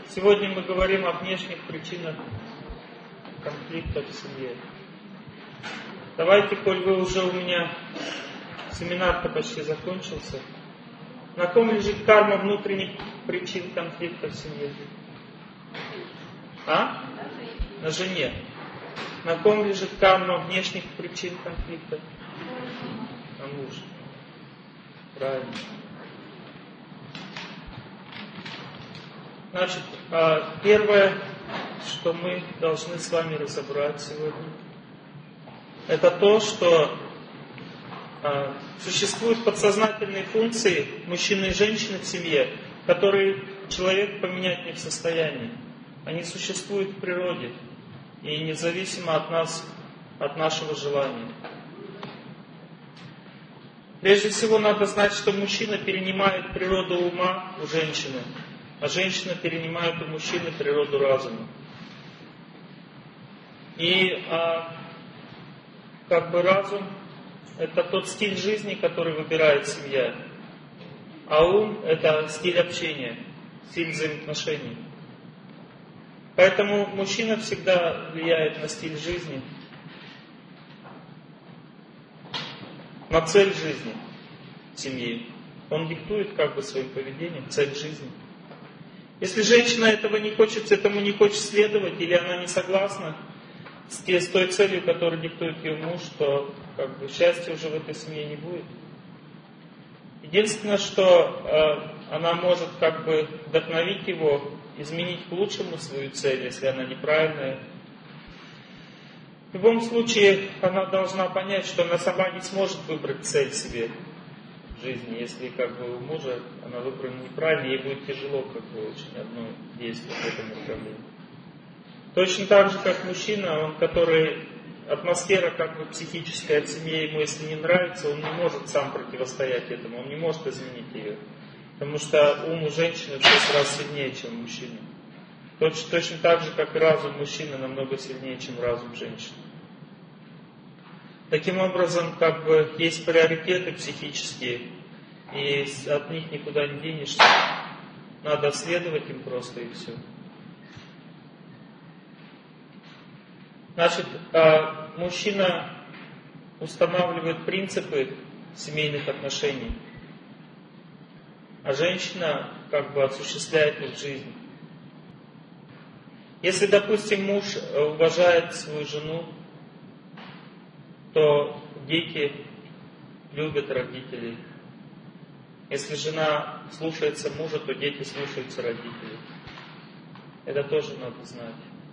Сегодня мы говорим о внешних причинах конфликта в семье. Давайте, коль вы уже у меня, семинар-то почти закончился, на ком лежит карма внутренних причин конфликта в семье? На жене. На ком лежит карма внешних причин конфликта? На муже. Правильно. Значит, первое, что мы должны с вами разобрать сегодня, это то, что существуют подсознательные функции мужчины и женщины в семье, которые человек поменять не в состоянии. Они существуют в природе и независимо от нас, от нашего желания. Прежде всего надо знать, что мужчина перенимает природу ума у женщины, а женщина перенимает у мужчины природу разума. И разум — это тот стиль жизни, который выбирает семья, а ум — это стиль общения, стиль взаимоотношений. Поэтому мужчина всегда влияет на стиль жизни, на цель жизни семьи. Он диктует своим поведением цель жизни. Если женщина этому не хочет следовать, или она не согласна с той целью, которую диктует ее муж, то счастья уже в этой семье не будет. Единственное, что она может вдохновить его, изменить к лучшему свою цель, если она неправильная. В любом случае, она должна понять, что она сама не сможет выбрать цель себе в жизни. Если у мужа она выбрана неправильно, ей будет тяжело очень одно действие в этом направлении. Точно так же, как мужчина, который атмосфера психическая в семье ему, если не нравится, он не может сам противостоять этому, он не может изменить ее. Потому что ум у женщины в 6 раз сильнее, чем у мужчины. Точно так же, как и разум мужчины намного сильнее, чем разум женщины. Таким образом, есть приоритеты психические, и от них никуда не денешься. Надо следовать им просто, и все. Значит, мужчина устанавливает принципы семейных отношений, а женщина осуществляет их в жизни. Если, допустим, муж уважает свою жену, то дети любят родителей. Если жена слушается мужа, то дети слушаются родителей. Это тоже надо знать.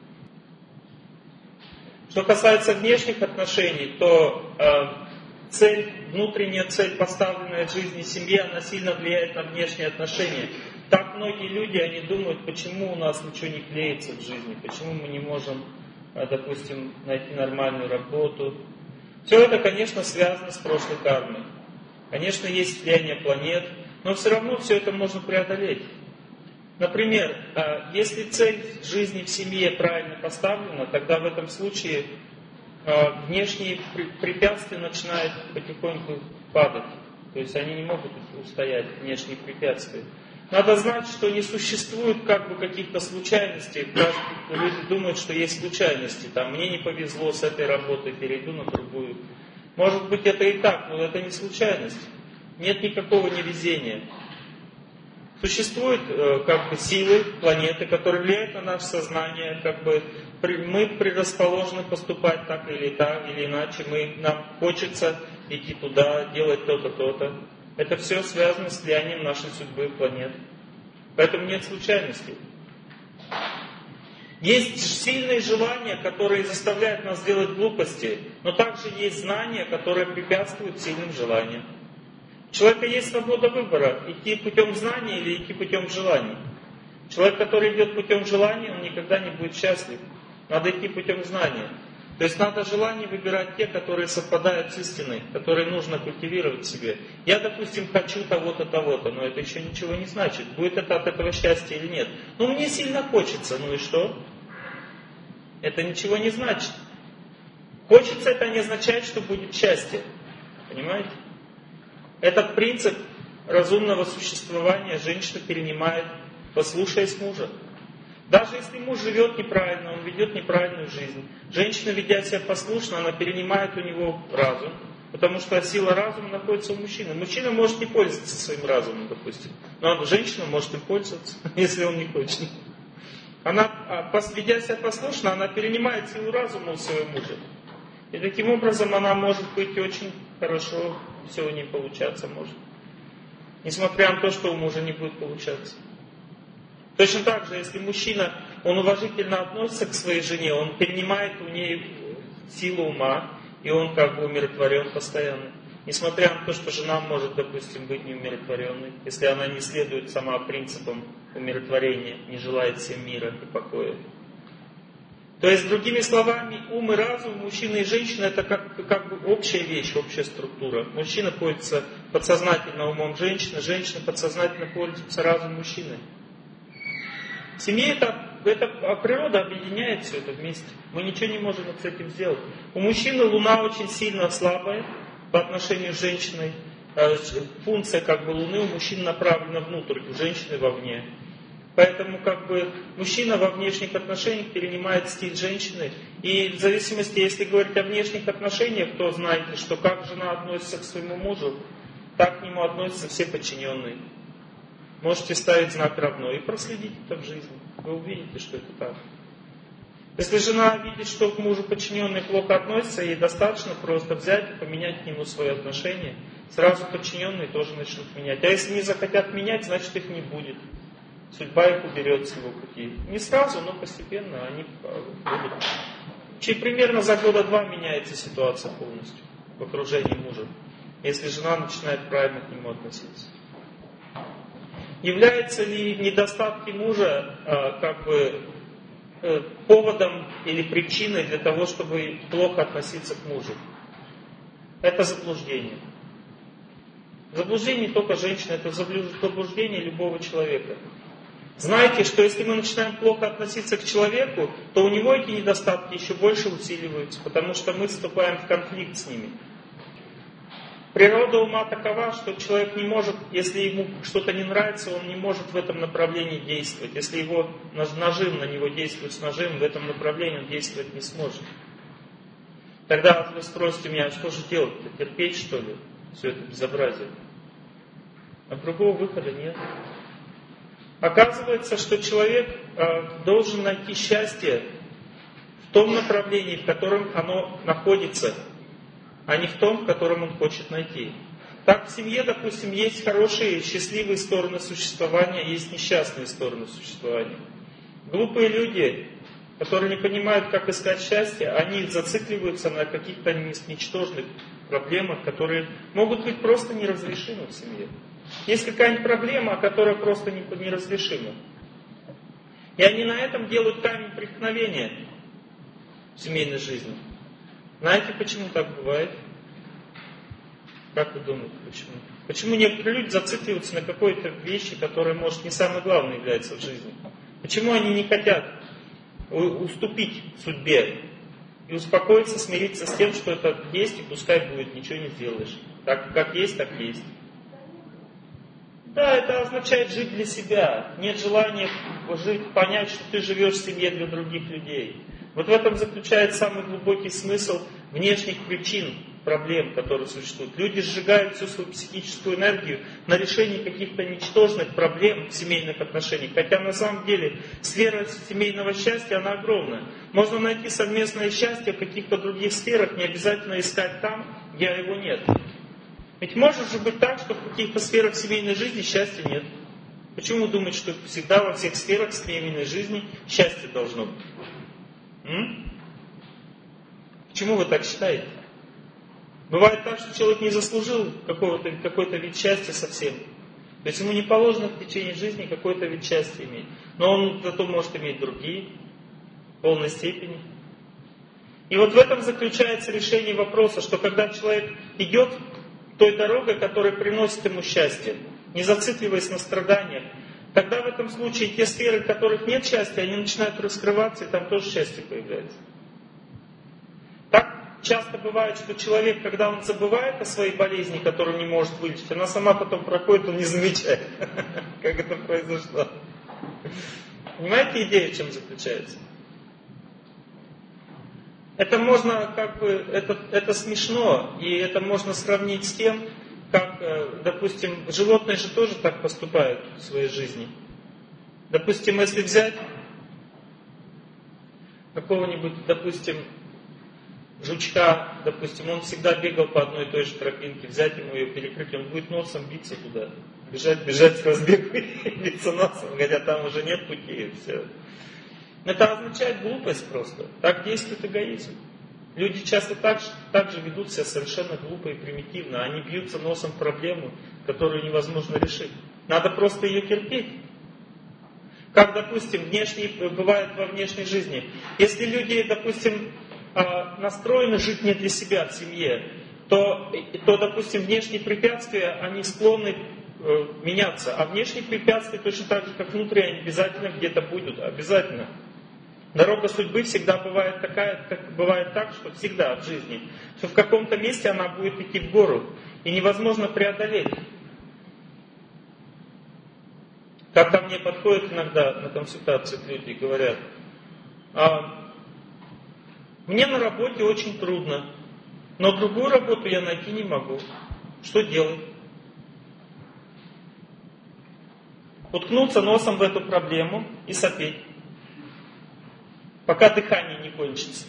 Что касается внешних отношений, то внутренняя цель, поставленная в жизни семьи, она сильно влияет на внешние отношения. Так многие люди, они думают, почему у нас ничего не клеится в жизни, почему мы не можем, допустим, найти нормальную работу. Все это, конечно, связано с прошлой кармой. Конечно, есть влияние планет, но все равно все это можно преодолеть. Например, если цель жизни в семье правильно поставлена, тогда в этом случае внешние препятствия начинают потихоньку падать. То есть они не могут устоять, внешние препятствия. Надо знать, что не существует каких-то случайностей. Люди думают, что есть случайности. Мне не повезло с этой работой, перейду на другую. Может быть, это и так, но это не случайность. Нет никакого невезения. Существуют силы, планеты, которые влияют на наше сознание. Мы предрасположены поступать так или иначе. Нам хочется идти туда, делать то-то, то-то. Это все связано с влиянием нашей судьбы планет. Поэтому нет случайностей. Есть сильные желания, которые заставляют нас делать глупости, но также есть знания, которые препятствуют сильным желаниям. У человека есть свобода выбора, идти путем знания или идти путем желаний. Человек, который идет путем желания, он никогда не будет счастлив. Надо идти путем знания. То есть надо желания выбирать те, которые совпадают с истиной, которые нужно культивировать в себе. Я, допустим, хочу того-то, того-то, но это еще ничего не значит, будет это от этого счастья или нет. Мне сильно хочется, и что? Это ничего не значит. Хочется, это не означает, что будет счастье. Понимаете? Этот принцип разумного существования женщина перенимает, послушаясь мужа. Даже если муж живет неправильно, он ведет неправильную жизнь, женщина, ведя себя послушно, она перенимает у него разум, потому что сила разума находится у мужчины. Мужчина может не пользоваться своим разумом, допустим, но женщина может им пользоваться, если он не хочет. Она, ведя себя послушно, она перенимает силу разума у своего мужа. И таким образом она может быть очень хорошо, все у нее получаться может. Несмотря на то, что у мужа не будет получаться. Точно так же, если мужчина, он уважительно относится к своей жене, он перенимает у нее силу ума, и он как бы умиротворен постоянно. Несмотря на то, что жена может, допустим, быть неумиротворенной, если она не следует сама принципам умиротворения, не желает всем мира и покоя. То есть, другими словами, ум и разум мужчины и женщины это как бы общая вещь, общая структура. Мужчина пользуется подсознательно умом женщины, женщина подсознательно пользуется разумом мужчины. В семье это природа объединяет все это вместе. Мы ничего не можем с этим сделать. У мужчины луна очень сильно слабая по отношению с женщиной. Функция как бы луны у мужчин направлена внутрь, у женщины вовне. Поэтому как бы мужчина во внешних отношениях перенимает стиль женщины. И в зависимости, если говорить о внешних отношениях, то знаете, что как жена относится к своему мужу, так к нему относятся все подчиненные. Можете ставить знак равно и проследить это в жизни. Вы увидите, что это так. Если жена видит, что к мужу подчиненные плохо относятся, ей достаточно просто взять и поменять к нему свои отношения. Сразу подчиненные тоже начнут менять. А если не захотят менять, значит их не будет. Судьба их уберет с его пути. Не сразу, но постепенно они будут. Примерно за года 2 меняется ситуация полностью в окружении мужа, если жена начинает правильно к нему относиться. Являются ли недостатки мужа поводом или причиной для того, чтобы плохо относиться к мужу? Это заблуждение. Заблуждение не только женщины, это заблуждение любого человека. Знаете, что если мы начинаем плохо относиться к человеку, то у него эти недостатки еще больше усиливаются, потому что мы вступаем в конфликт с ними. Природа ума такова, что человек не может, если ему что-то не нравится, он не может в этом направлении действовать. Если его нажим на него действует с нажимом, в этом направлении он действовать не сможет. Тогда вы спросите меня, что же делать-то? Терпеть, что ли? Все это безобразие. А другого выхода нет. Оказывается, что человек должен найти счастье в том направлении, в котором оно находится, а не в том, в котором он хочет найти. Так в семье, допустим, есть хорошие, счастливые стороны существования, есть несчастные стороны существования. Глупые люди, которые не понимают, как искать счастье, они зацикливаются на каких-то ничтожных проблемах, которые могут быть просто неразрешимы в семье. Есть какая-нибудь проблема, которая просто неразрешима. И они на этом делают камень преткновения в семейной жизни. Знаете, почему так бывает? Как вы думаете, почему? Почему некоторые люди зацикливаются на какой-то вещи, которая, может, не самое главное является в жизни? Почему они не хотят уступить судьбе и успокоиться, смириться с тем, что это есть, и пускай будет, ничего не сделаешь. Так, как есть, так есть. Да, это означает жить для себя. Нет желания жить, понять, что ты живешь в семье для других людей. Вот в этом заключается самый глубокий смысл внешних причин проблем, которые существуют. Люди сжигают всю свою психическую энергию на решение каких-то ничтожных проблем в семейных отношениях. Хотя на самом деле сфера семейного счастья, она огромная. Можно найти совместное счастье в каких-то других сферах, не обязательно искать там, где его нет. Ведь может же быть так, что в каких-то сферах семейной жизни счастья нет. Почему вы думаете, что всегда во всех сферах семейной жизни счастье должно быть? Почему вы так считаете? Бывает так, что человек не заслужил какой-то вид счастья совсем. То есть ему не положено в течение жизни какой-то вид счастья иметь. Но он зато может иметь другие в полной степени. И вот в этом заключается решение вопроса, что когда человек идет той дорогой, которая приносит ему счастье, не зацикливаясь на страданиях, тогда в этом случае те сферы, в которых нет счастья, они начинают раскрываться, и там тоже счастье появляется. Так часто бывает, что человек, когда он забывает о своей болезни, которую не может вылечить, она сама потом проходит, он не замечает, как это произошло. Понимаете, идея в чем заключается? Это можно, это смешно, и это можно сравнить с тем, как, допустим, животные же тоже так поступают в своей жизни. Допустим, если взять какого-нибудь, допустим, жучка, допустим, он всегда бегал по одной и той же тропинке, взять ему ее, перекрыть, он будет носом биться туда. Бежать с разбегу и биться носом, хотя там уже нет пути, и все. Это означает глупость просто. Так действует эгоизм. Люди часто так же ведут себя совершенно глупо и примитивно. Они бьются носом в проблему, которую невозможно решить. Надо просто ее терпеть. Как, допустим, бывает во внешней жизни. Если люди, допустим, настроены жить не для себя в семье, то допустим, внешние препятствия, они склонны меняться. А внешние препятствия точно так же, как внутренние, они обязательно где-то будут. Обязательно. Дорога судьбы всегда бывает так, что всегда в жизни, что в каком-то месте она будет идти в гору, и невозможно преодолеть. Как ко мне подходят иногда на консультациях люди и говорят: мне на работе очень трудно, но другую работу я найти не могу. Что делать? Уткнуться носом в эту проблему и сопеть, пока дыхание не кончится.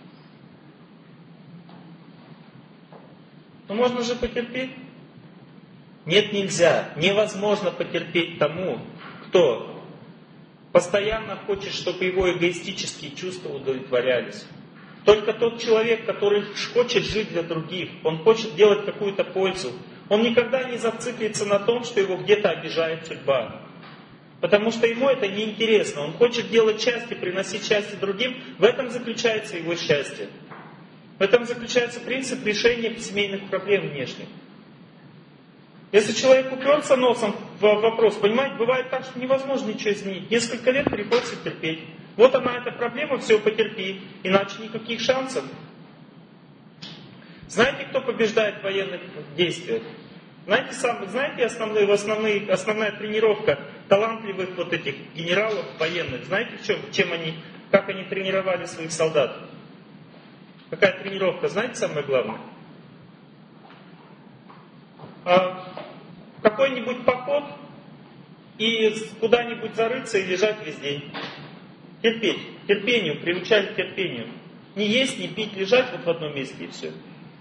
Но можно же потерпеть. Нет, нельзя. Невозможно потерпеть тому, кто постоянно хочет, чтобы его эгоистические чувства удовлетворялись. Только тот человек, который хочет жить для других, он хочет делать какую-то пользу, он никогда не зациклится на том, что его где-то обижает судьба. Потому что ему это неинтересно. Он хочет делать счастье, приносить счастье другим. В этом заключается его счастье. В этом заключается принцип решения семейных проблем внешних. Если человек уперся носом в вопрос, понимаете, бывает так, что невозможно ничего изменить. Несколько лет приходится терпеть. Вот она, эта проблема, все, потерпи. Иначе никаких шансов. Знаете, кто побеждает в военных действиях? Знаете основная тренировка талантливых вот этих генералов военных? Знаете, как они тренировали своих солдат? Какая тренировка? Знаете самое главное? Какой-нибудь поход и куда-нибудь зарыться и лежать весь день. Терпеть. Терпению, приучали к терпению. Не есть, не пить, лежать вот в одном месте и все.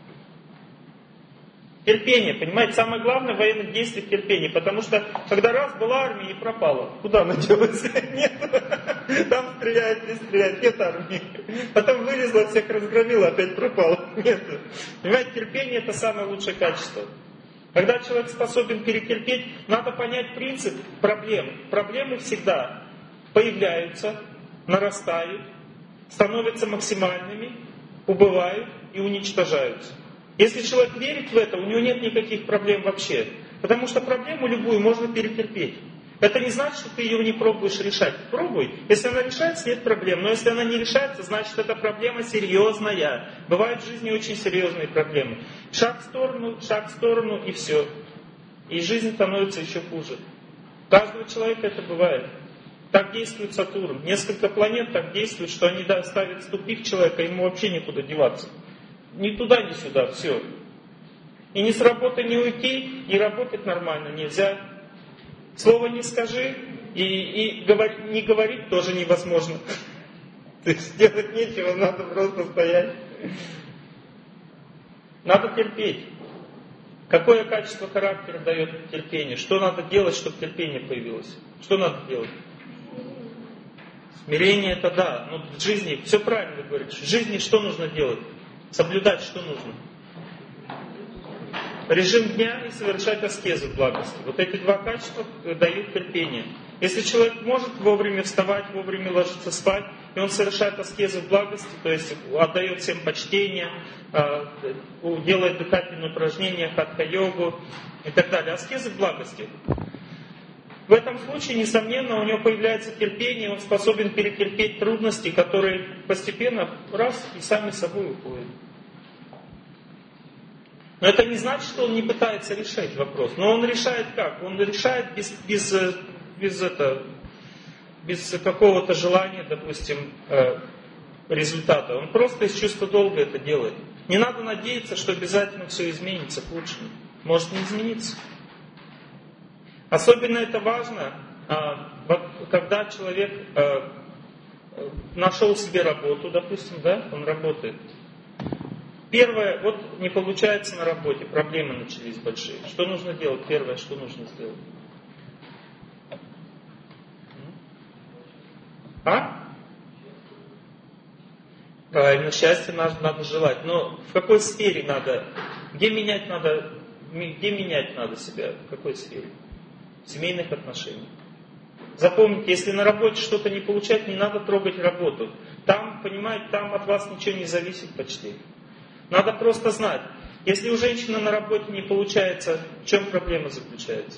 Терпение, понимаете, самое главное в военных действиях терпение, потому что когда раз была армия и пропала, куда она делась? Нет, там стреляют, не стреляют, нет армии. Потом вылезла, всех разгромила, опять пропала. Нет. Понимаете, терпение это самое лучшее качество. Когда человек способен перетерпеть, надо понять принцип проблем. Проблемы всегда появляются, нарастают, становятся максимальными, убывают и уничтожаются. Если человек верит в это, у него нет никаких проблем вообще. Потому что проблему любую можно перетерпеть. Это не значит, что ты ее не пробуешь решать. Пробуй. Если она решается, нет проблем. Но если она не решается, значит, эта проблема серьезная. Бывают в жизни очень серьезные проблемы. Шаг в сторону и все. И жизнь становится еще хуже. У каждого человека это бывает. Так действует Сатурн. Несколько планет так действуют, что они ставят в тупик человека, ему вообще некуда деваться. Ни туда, ни сюда, все. И ни с работы не уйти, и работать нормально нельзя. Слово не скажи, и не говорить тоже невозможно. То есть делать нечего, надо просто стоять. Надо терпеть. Какое качество характера дает терпение? Что надо делать, чтобы терпение появилось? Что надо делать? Смирение это да, но в жизни, все правильно вы говорите, в жизни что нужно делать? Соблюдать что нужно? Режим дня и совершать аскезу в благости. Вот эти два качества дают терпение. Если человек может вовремя вставать, вовремя ложиться спать, и он совершает аскезу в благости, то есть отдает всем почтение, делает дыхательные упражнения, хатха-йогу и так далее. Аскеза в благости. В этом случае, несомненно, у него появляется терпение, он способен перетерпеть трудности, которые постепенно раз и сами собой уходят. Но это не значит, что он не пытается решать вопрос. Но он решает как? Он решает без какого-то желания, допустим, результата. Он просто из чувства долга это делает. Не надо надеяться, что обязательно все изменится к лучшему. Может не измениться. Особенно это важно, когда человек нашел себе работу, допустим, да, он работает. Первое, вот не получается на работе, проблемы начались большие. Что нужно делать? Первое, что нужно сделать? Правильно, счастье надо желать. Но в какой сфере надо? Где менять надо себя? В какой сфере? В семейных отношениях. Запомните, если на работе что-то не получать, не надо трогать работу. Там, понимаете, там от вас ничего не зависит почти. Надо просто знать, если у женщины на работе не получается, в чем проблема заключается?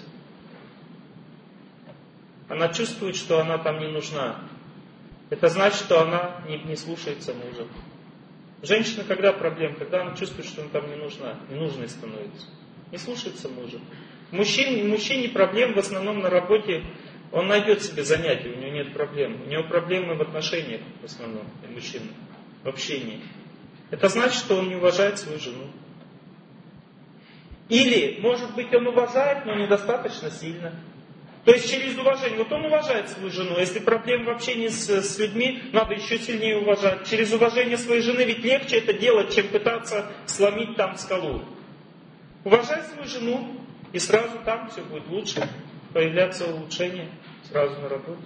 Она чувствует, что она там не нужна. Это значит, что она не слушается мужа. Женщина, когда проблема? Когда она чувствует, что она там не нужна, ненужной становится. Не слушается мужа. Мужчине проблем в основном на работе, он найдет себе занятие, у него нет проблем. У него проблемы в отношениях в основном, у мужчины, в общении. Это значит, что он не уважает свою жену. Или, может быть, он уважает, но недостаточно сильно. То есть через уважение. Вот он уважает свою жену. Если проблемы в общении с людьми, надо еще сильнее уважать. Через уважение своей жены ведь легче это делать, чем пытаться сломить там скалу. Уважай свою жену, и сразу там все будет лучше. Появляться улучшения сразу на работе.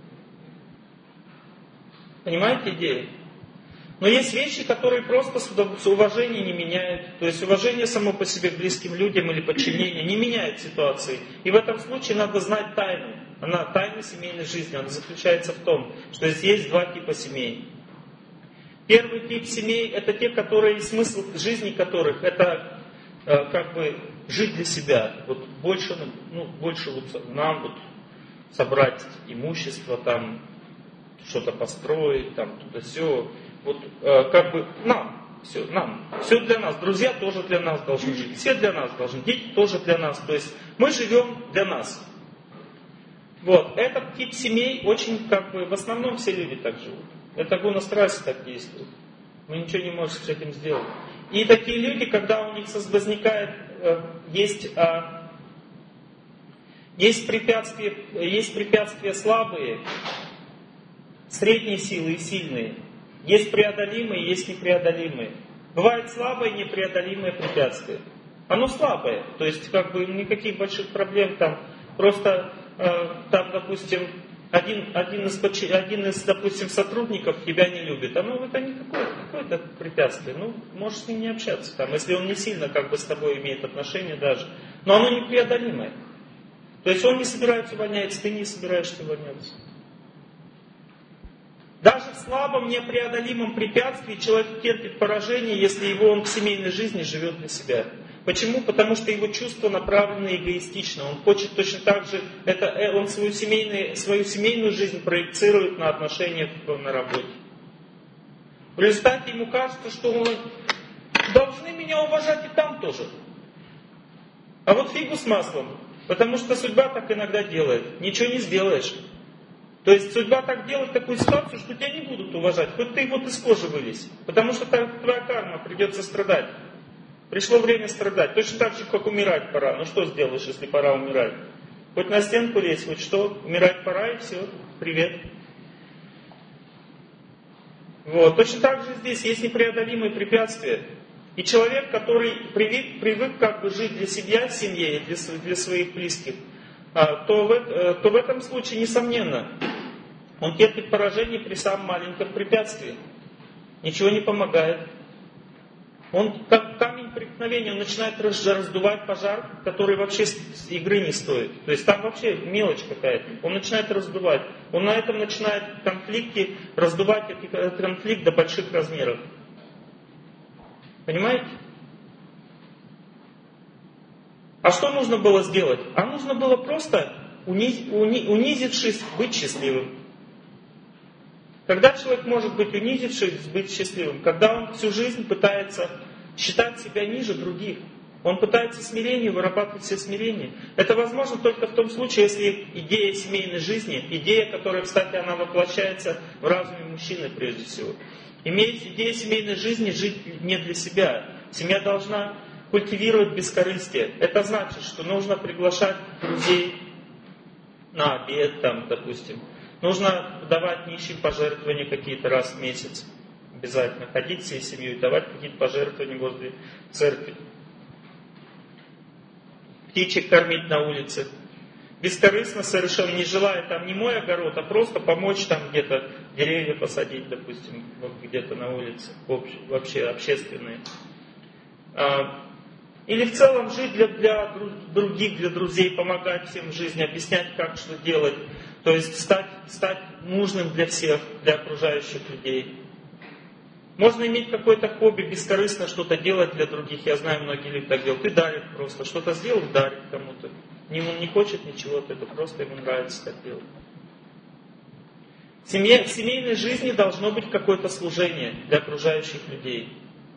Понимаете идею? Но есть вещи, которые просто с уважением не меняют. То есть уважение само по себе к близким людям или подчинение не меняет ситуации. И в этом случае надо знать тайну. Тайна семейной жизни, она заключается в том, что здесь есть два типа семей. Первый тип семей — это те, которые, смысл жизни которых — это как бы жить для себя. Вот больше вот нам вот собрать имущество, там что-то построить, там туда-сё. Вот как бы нам. Все для нас. Друзья тоже для нас должны жить. Все для нас должны. Дети тоже для нас. То есть мы живем для нас. Вот. Этот тип семей очень как бы, в основном все люди так живут. Это гуна-страсти так действует. Мы ничего не можем с этим сделать. И такие люди, когда у них возникает, есть препятствия слабые, средние силы и сильные. Есть преодолимые, есть непреодолимые. Бывает слабое и непреодолимое препятствие. Оно слабое, то есть как бы никаких больших проблем там. Просто там, допустим, один из, допустим, сотрудников тебя не любит. Это не какое-то препятствие. Можешь с ним не общаться там, если он не сильно как бы с тобой имеет отношения даже. Но оно непреодолимое. То есть он не собирается увольняться, ты не собираешься увольняться. Даже в слабом, непреодолимом препятствии человек терпит поражение, если он в семейной жизни живет для себя. Почему? Потому что его чувства направлены эгоистично. Он хочет точно так же, он свою семейную жизнь проецирует на отношениях на работе. В результате ему кажется, что должны меня уважать и там тоже. А вот фигу с маслом. Потому что судьба так иногда делает. Ничего не сделаешь. То есть судьба так делает такую ситуацию, что тебя не будут уважать. Хоть ты вот из кожи вылезь. Потому что твоя карма, придется страдать. Пришло время страдать. Точно так же, как умирать пора. Что сделаешь, если пора умирать? Хоть на стенку лезь, хоть что. Умирать пора и все. Привет. Вот. Точно так же здесь есть непреодолимые препятствия. И человек, который привык как бы жить для себя в семье и для своих близких, то в этом случае, несомненно, он терпит поражение при самом маленьком препятствии. Ничего не помогает. Он, как камень преткновения, он начинает раздувать пожар, который вообще с игры не стоит. То есть там вообще мелочь какая-то. Он начинает раздувать. Он на этом начинает раздувать этот конфликт до больших размеров. Понимаете? А что нужно было сделать? А нужно было просто, унизившись, быть счастливым. Когда человек может быть унизившись, быть счастливым? Когда он всю жизнь пытается считать себя ниже других. Он пытается смирение, вырабатывать все смирение. Это возможно только в том случае, если идея семейной жизни, идея, которая, кстати, она воплощается в разуме мужчины прежде всего. Иметь идею семейной жизни, жить не для себя. Семья должна культивировать бескорыстие. Это значит, что нужно приглашать друзей на обед, там, допустим. Нужно давать нищим пожертвования какие-то раз в месяц. Обязательно ходить всей семьей, давать какие-то пожертвования возле церкви. Птичек кормить на улице. Бескорыстно совершенно, не желая там не мой огород, а просто помочь там где-то деревья посадить, допустим, где-то на улице, вообще общественные. Или в целом жить для других, для друзей, помогать всем в жизни, объяснять, как что делать. То есть стать нужным для всех, для окружающих людей. Можно иметь какое-то хобби, бескорыстно что-то делать для других. Я знаю, многие люди так делают. И дарят просто. Что-то сделал, дарит кому-то. Он не хочет ничего от этого, просто ему нравится так делать. В семейной жизни должно быть какое-то служение для окружающих людей.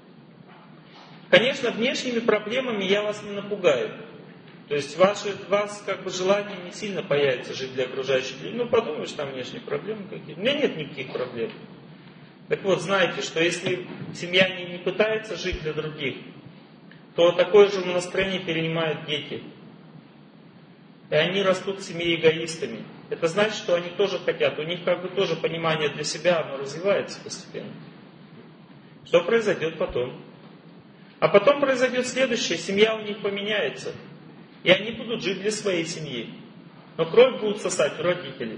Конечно, внешними проблемами я вас не напугаю. То есть у вас как бы желание не сильно появится жить для окружающих людей. Ну, подумаешь, там внешние проблемы какие-то. У меня нет никаких проблем. Так вот, знайте, что если семья не пытается жить для других, то такое же настроение перенимают дети. И они растут в семье эгоистами. Это значит, что они тоже хотят. У них как бы тоже понимание для себя, оно развивается постепенно. Что произойдет потом? А потом произойдет следующее. Семья у них поменяется. И они будут жить для своей семьи. Но кровь будут сосать у родителей.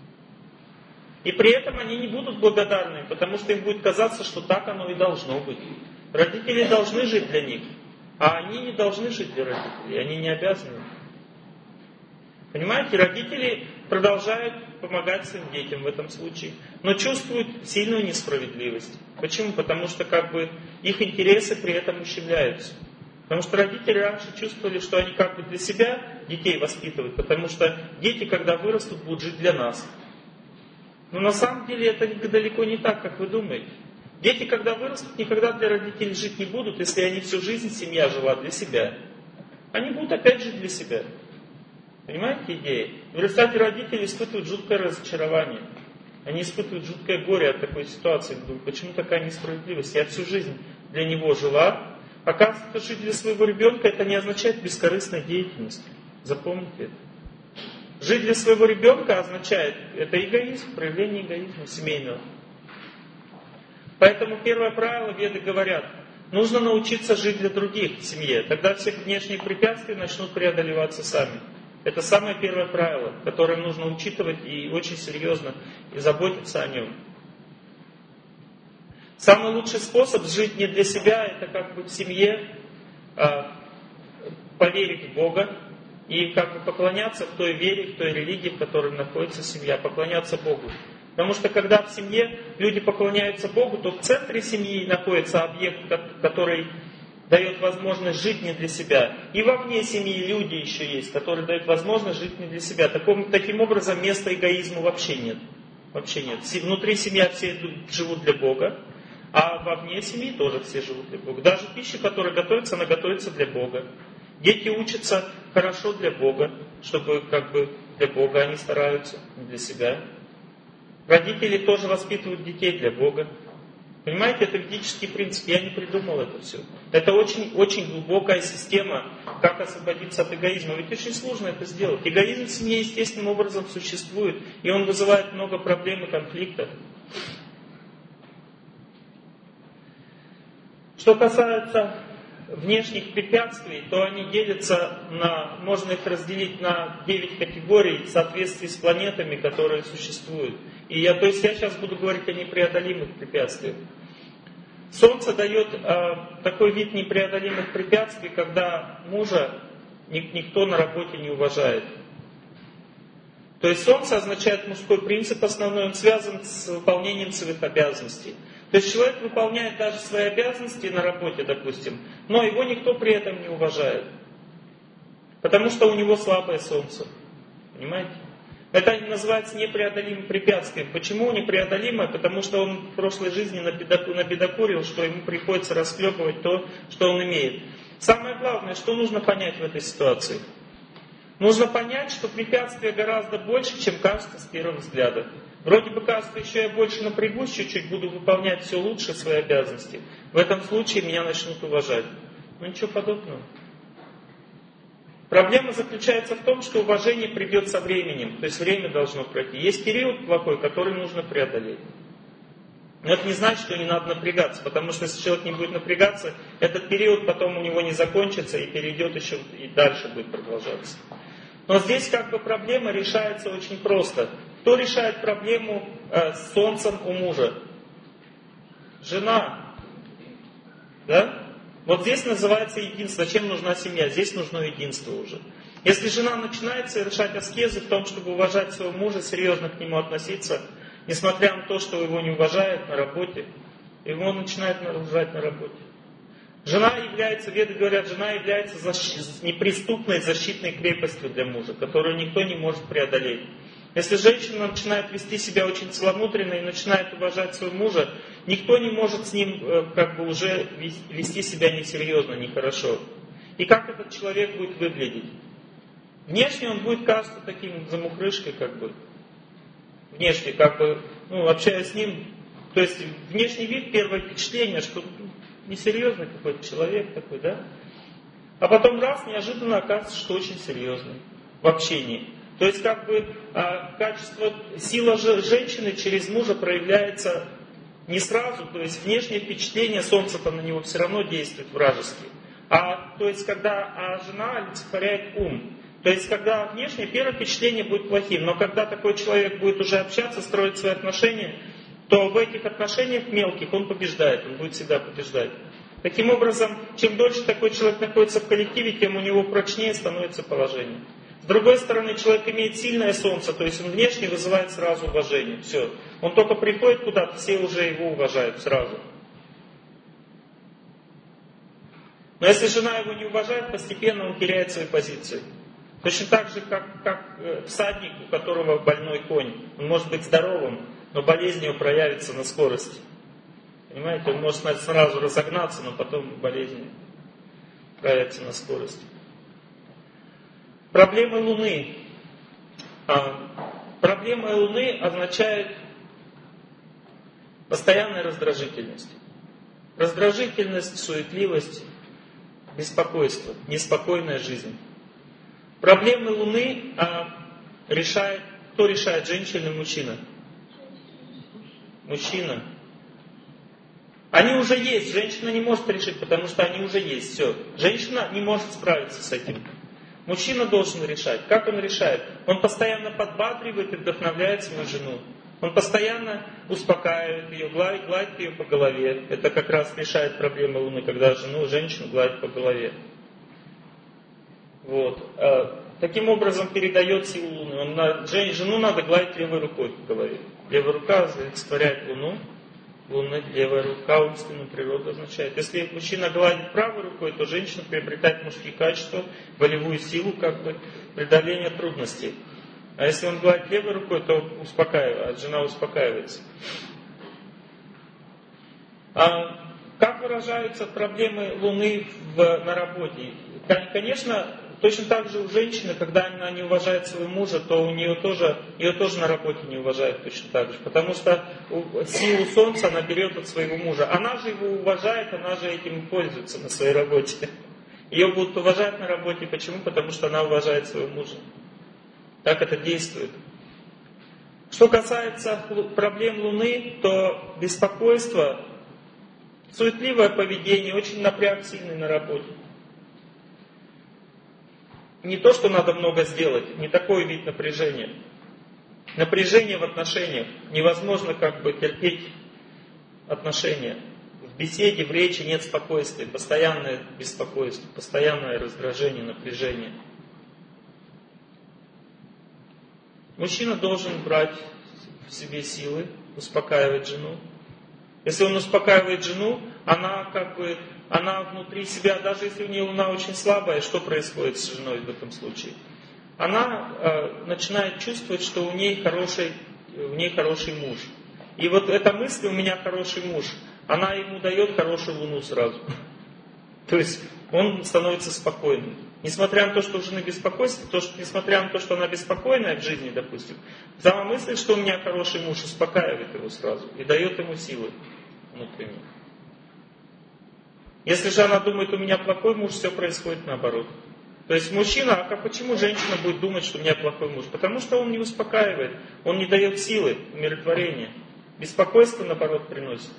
И при этом они не будут благодарны, потому что им будет казаться, что так оно и должно быть. Родители должны жить для них, а они не должны жить для родителей, они не обязаны. Понимаете, родители продолжают помогать своим детям в этом случае, но чувствуют сильную несправедливость. Почему? Потому что как бы их интересы при этом ущемляются. Потому что родители раньше чувствовали, что они как бы для себя детей воспитывают, потому что дети, когда вырастут, будут жить для нас. Но на самом деле это далеко не так, как вы думаете. Дети, когда вырастут, никогда для родителей жить не будут, если они всю жизнь, семья жила для себя. Они будут опять жить для себя. Понимаете идею? В результате родители испытывают жуткое разочарование. Они испытывают жуткое горе от такой ситуации. Думают, почему такая несправедливость? Я всю жизнь для него жила. Оказывается, жить для своего ребенка это не означает бескорыстной деятельности. Запомните это. Жить для своего ребенка означает, это эгоизм, проявление эгоизма семейного. Поэтому первое правило Веды говорят, нужно научиться жить для других в семье. Тогда все внешние препятствия начнут преодолеваться сами. Это самое первое правило, которое нужно учитывать и очень серьезно и заботиться о нем. Самый лучший способ жить не для себя, это как бы в семье поверить в Бога и как бы поклоняться в той вере, в той религии, в которой находится семья, поклоняться Богу. Потому что когда в семье люди поклоняются Богу, то в центре семьи находится объект, который дает возможность жить не для себя. И вовне семьи люди еще есть, которые дают возможность жить не для себя. Таким образом, места эгоизму вообще нет. Вообще нет. Внутри семьи все живут для Бога, а вовне семьи тоже все живут для Бога. Даже пища, которая готовится, она готовится для Бога. Дети учатся хорошо для Бога, чтобы как бы для Бога они стараются, не для себя. Родители тоже воспитывают детей для Бога. Понимаете, это ведический принцип, я не придумал это все. Это очень, очень глубокая система, как освободиться от эгоизма. Ведь очень сложно это сделать. Эгоизм в семье естественным образом существует, и он вызывает много проблем и конфликтов. Что касается внешних препятствий, то они делятся можно их разделить на 9 категорий в соответствии с планетами, которые существуют. То есть я сейчас буду говорить о непреодолимых препятствиях. Солнце дает такой вид непреодолимых препятствий, когда мужа никто на работе не уважает. То есть Солнце означает мужской принцип основной, он связан с выполнением своих обязанностей. То есть человек выполняет даже свои обязанности на работе, допустим, но его никто при этом не уважает. Потому что у него слабое Солнце. Понимаете? Это называется непреодолимым препятствием. Почему непреодолимое? Потому что он в прошлой жизни набедокурил, что ему приходится расхлебывать то, что он имеет. Самое главное, что нужно понять в этой ситуации? Нужно понять, что препятствия гораздо больше, чем кажется с первого взгляда. Вроде бы кажется, еще я больше напрягусь, чуть-чуть буду выполнять все лучше свои обязанности. В этом случае меня начнут уважать. Но ничего подобного. Проблема заключается в том, что уважение придет со временем. То есть время должно пройти. Есть период плохой, который нужно преодолеть. Но это не значит, что не надо напрягаться. Потому что если человек не будет напрягаться, этот период потом у него не закончится и перейдет еще и дальше будет продолжаться. Но здесь как бы проблема решается очень просто. Кто решает проблему с солнцем у мужа? Жена. Да? Вот здесь называется единство. Зачем нужна семья? Здесь нужно единство уже. Если жена начинает совершать аскезы в том, чтобы уважать своего мужа, серьезно к нему относиться, несмотря на то, что его не уважают на работе, его начинает уважать на работе. Жена является, веды говорят, жена является неприступной защитной крепостью для мужа, которую никто не может преодолеть. Если женщина начинает вести себя очень целомудренно и начинает уважать своего мужа, никто не может с ним как бы уже вести себя несерьезно, нехорошо. И как этот человек будет выглядеть? Внешне он будет кажется таким замухрышкой, как бы. Внешне, как бы, общаясь с ним, то есть внешний вид, первое впечатление, что несерьезный какой-то человек такой, да? А потом раз, неожиданно оказывается, что очень серьезный в общении. То есть как бы качество, сила женщины через мужа проявляется не сразу, то есть внешнее впечатление, солнце-то на него все равно действует вражески. То есть когда жена олицетворяет ум. То есть когда внешнее, первое впечатление будет плохим, но когда такой человек будет уже общаться, строить свои отношения, то в этих отношениях мелких он побеждает, он будет всегда побеждать. Таким образом, чем дольше такой человек находится в коллективе, тем у него прочнее становится положение. С другой стороны, человек имеет сильное солнце, то есть он внешне вызывает сразу уважение. Все. Он только приходит куда-то, все уже его уважают сразу. Но если жена его не уважает, постепенно он теряет свои позиции. Точно так же, как всадник, у которого больной конь. Он может быть здоровым, но болезнь его проявится на скорости. Понимаете, он может сразу разогнаться, но потом болезнь проявится на скорости. Проблемы Луны. Проблема Луны означает постоянная раздражительность. Раздражительность, суетливость, беспокойство, неспокойная жизнь. Проблемы Луны кто решает, женщина или мужчина? Мужчина. Они уже есть, женщина не может решить, потому что они уже есть, все. Женщина не может справиться с этим. Мужчина должен решать. Как он решает? Он постоянно подбадривает и вдохновляет свою жену. Он постоянно успокаивает ее, гладит ее по голове. Это как раз решает проблемы Луны, когда женщину гладит по голове. Вот. Таким образом передает силу Луны. Жену надо гладить левой рукой по голове. Левая рука олицетворяет Луну. Луна, левая рука, умственную природу означает. Если мужчина гладит правой рукой, то женщина приобретает мужские качества, волевую силу, как бы, преодоление трудностей. А если он гладит левой рукой, то жена успокаивается. Как выражаются проблемы Луны на работе? Конечно, точно так же у женщины, когда она не уважает своего мужа, то ее тоже на работе не уважают точно так же. Потому что силу Солнца она берет от своего мужа. Она же его уважает, она же этим пользуется на своей работе. Ее будут уважать на работе. Почему? Потому что она уважает своего мужа. Так это действует. Что касается проблем Луны, то беспокойство, суетливое поведение, очень напряг сильный на работе. Не то, что надо много сделать, не такой вид напряжения. Напряжение в отношениях. Невозможно терпеть отношения. В беседе, в речи нет спокойствия, постоянное беспокойство, постоянное раздражение, напряжение. Мужчина должен брать в себе силы, успокаивать жену. Если он успокаивает жену, она внутри себя, даже если у нее Луна очень слабая, что происходит с женой в этом случае? Она начинает чувствовать, что у ней хороший муж. И вот эта мысль, у меня хороший муж, она ему дает хорошую Луну сразу. То есть он становится спокойным. Несмотря на то, что у жены беспокойство, несмотря на то, что она беспокойная в жизни, допустим, сама мысль, что у меня хороший муж, успокаивает его сразу и дает ему силы внутренние. Если же она думает, у меня плохой муж, все происходит наоборот. То есть мужчина, почему женщина будет думать, что у меня плохой муж? Потому что он не успокаивает, он не дает силы, умиротворения. Беспокойство, наоборот, приносит.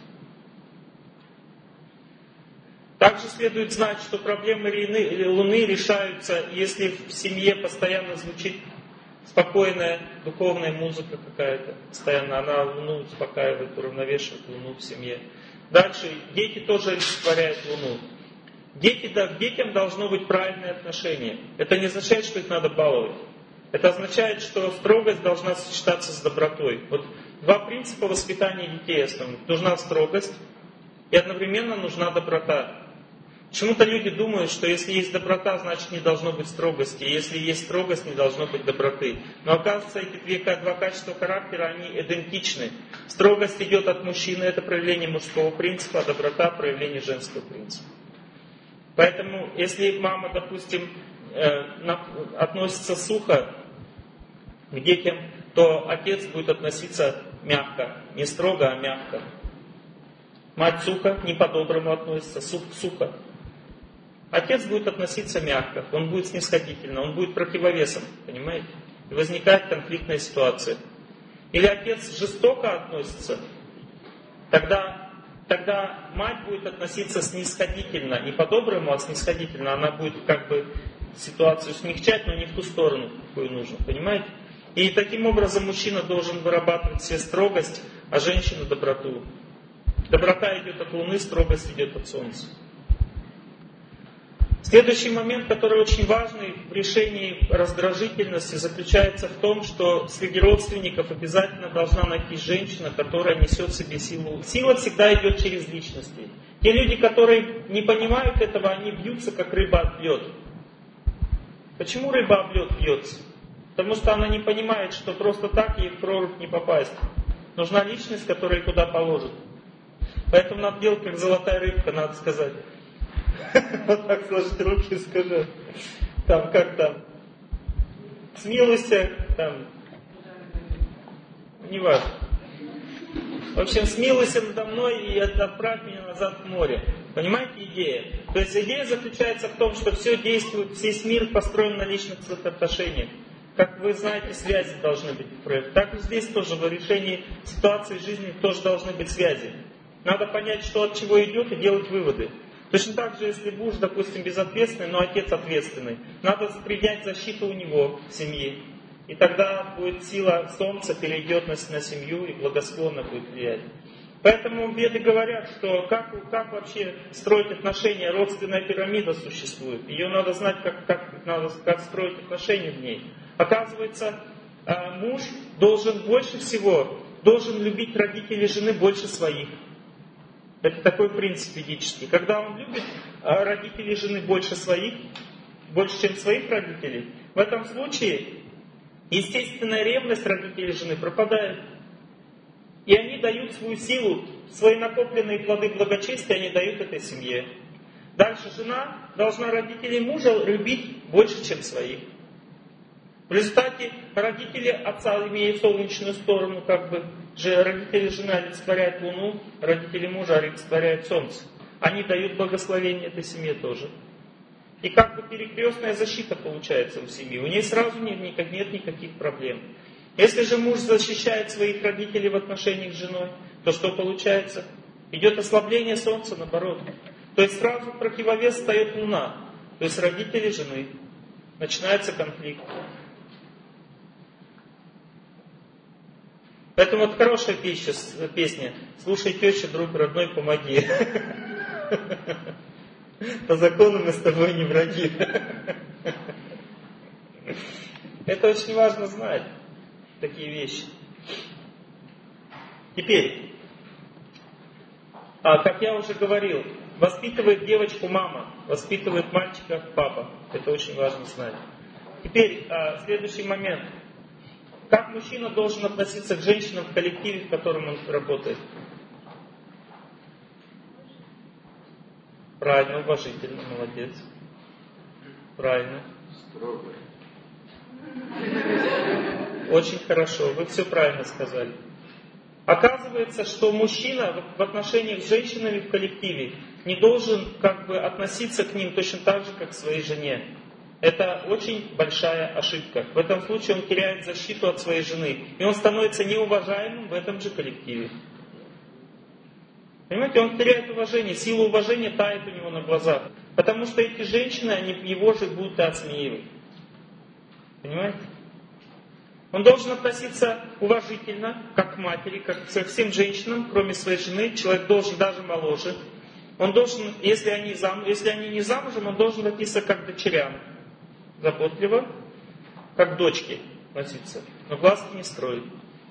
Также следует знать, что проблемы Луны решаются, если в семье постоянно звучит спокойная духовная музыка какая-то. Постоянно она Луну успокаивает, уравновешивает Луну в семье. Дальше дети тоже олицетворяют Луну. К детям должно быть правильное отношение. Это не означает, что их надо баловать. Это означает, что строгость должна сочетаться с добротой. Вот два принципа воспитания детей основных. Нужна строгость и одновременно нужна доброта. Почему-то люди думают, что если есть доброта, значит не должно быть строгости. Если есть строгость, не должно быть доброты. Но оказывается, эти два качества характера, они идентичны. Строгость идет от мужчины, это проявление мужского принципа, а доброта – проявление женского принципа. Поэтому, если мама, допустим, относится сухо к детям, то отец будет относиться мягко. Не строго, а мягко. Мать сухо, не по-доброму относится, сухо. Отец будет относиться мягко, он будет снисходительно, он будет противовесом, понимаете? И возникает конфликтная ситуация. Или отец жестоко относится, тогда мать будет относиться снисходительно, не по-доброму, а снисходительно. Она будет как бы ситуацию смягчать, но не в ту сторону, какую нужно, понимаете? И таким образом мужчина должен вырабатывать себе строгость, а женщина доброту. Доброта идет от Луны, строгость идет от Солнца. Следующий момент, который очень важный в решении раздражительности, заключается в том, что среди родственников обязательно должна найтись женщина, которая несет в себе силу. Сила всегда идет через личности. Те люди, которые не понимают этого, они бьются, как рыба об лед. Почему рыба об лед бьется? Потому что она не понимает, что просто так ей в прорубь не попасть. Нужна личность, которая туда положит. Поэтому надо делать, как золотая рыбка, надо сказать. Вот так сложить руки и скажи. Там, как там? Смилуйся, там. Неважно. В общем, смилуйся надо мной и отправь меня назад в море. Понимаете идея? То есть идея заключается в том, что все действует, весь мир построен на личностных отношениях. Как вы знаете, связи должны быть в проекте. Так и здесь тоже в решении ситуации жизни тоже должны быть связи. Надо понять, что от чего идет, и делать выводы. Точно так же, если муж, допустим, безответственный, но отец ответственный, надо принять защиту у него в семье. И тогда будет сила Солнца, перейдет на семью и благосклонно будет влиять. Поэтому веды говорят, что как вообще строить отношения, родственная пирамида существует. Ее надо знать, как строить отношения в ней. Оказывается, муж должен больше всего, должен любить родителей жены больше своих. Это такой принцип ведический. Когда он любит родителей жены больше своих, больше, чем своих родителей, в этом случае естественная ревность родителей жены пропадает. И они дают свою силу, свои накопленные плоды благочестия они дают этой семье. Дальше жена должна родителей мужа любить больше, чем своих. В результате родители отца имеют солнечную сторону, родители жены олицетворяют Луну, родители мужа олицетворяют Солнце. Они дают благословение этой семье тоже. И перекрестная защита получается у семьи. У нее сразу нет никаких проблем. Если же муж защищает своих родителей в отношениях с женой, то что получается? Идет ослабление Солнца, наоборот. То есть сразу в противовес встает Луна. То есть родители жены. Начинается конфликт. Поэтому вот хорошая песня. Слушай, теща, друг родной, помоги. По закону мы с тобой не враги. Это очень важно знать, такие вещи. Теперь, как я уже говорил, воспитывает девочку мама, воспитывает мальчика папа. Это очень важно знать. Теперь, следующий момент. Как мужчина должен относиться к женщинам в коллективе, в котором он работает? Правильно, уважительно, молодец. Правильно. Строго. Очень хорошо, вы все правильно сказали. Оказывается, что мужчина в отношениях с женщинами в коллективе не должен относиться к ним точно так же, как к своей жене. Это очень большая ошибка. В этом случае он теряет защиту от своей жены. И он становится неуважаемым в этом же коллективе. Понимаете, он теряет уважение. Сила уважения тает у него на глазах. Потому что эти женщины, они его же будут отсмеивать. Понимаете? Он должен относиться уважительно, как к матери, как ко всем женщинам, кроме своей жены. Человек должен даже моложе. Он должен, если они не замужем, он должен относиться как к дочерям. Заботливо, как к дочке относиться. Но глазки не строить.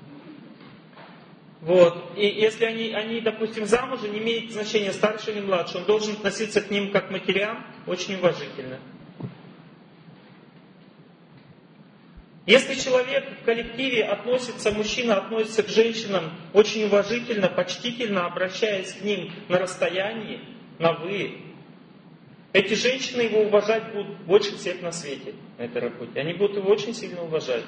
Вот. И если они, допустим, замужем, не имеет значения, старше или младше, он должен относиться к ним как к матерям очень уважительно. Если человек в коллективе мужчина относится к женщинам очень уважительно, почтительно, обращаясь к ним на расстоянии, на «вы», эти женщины его уважать будут больше всех на свете на этой работе. Они будут его очень сильно уважать.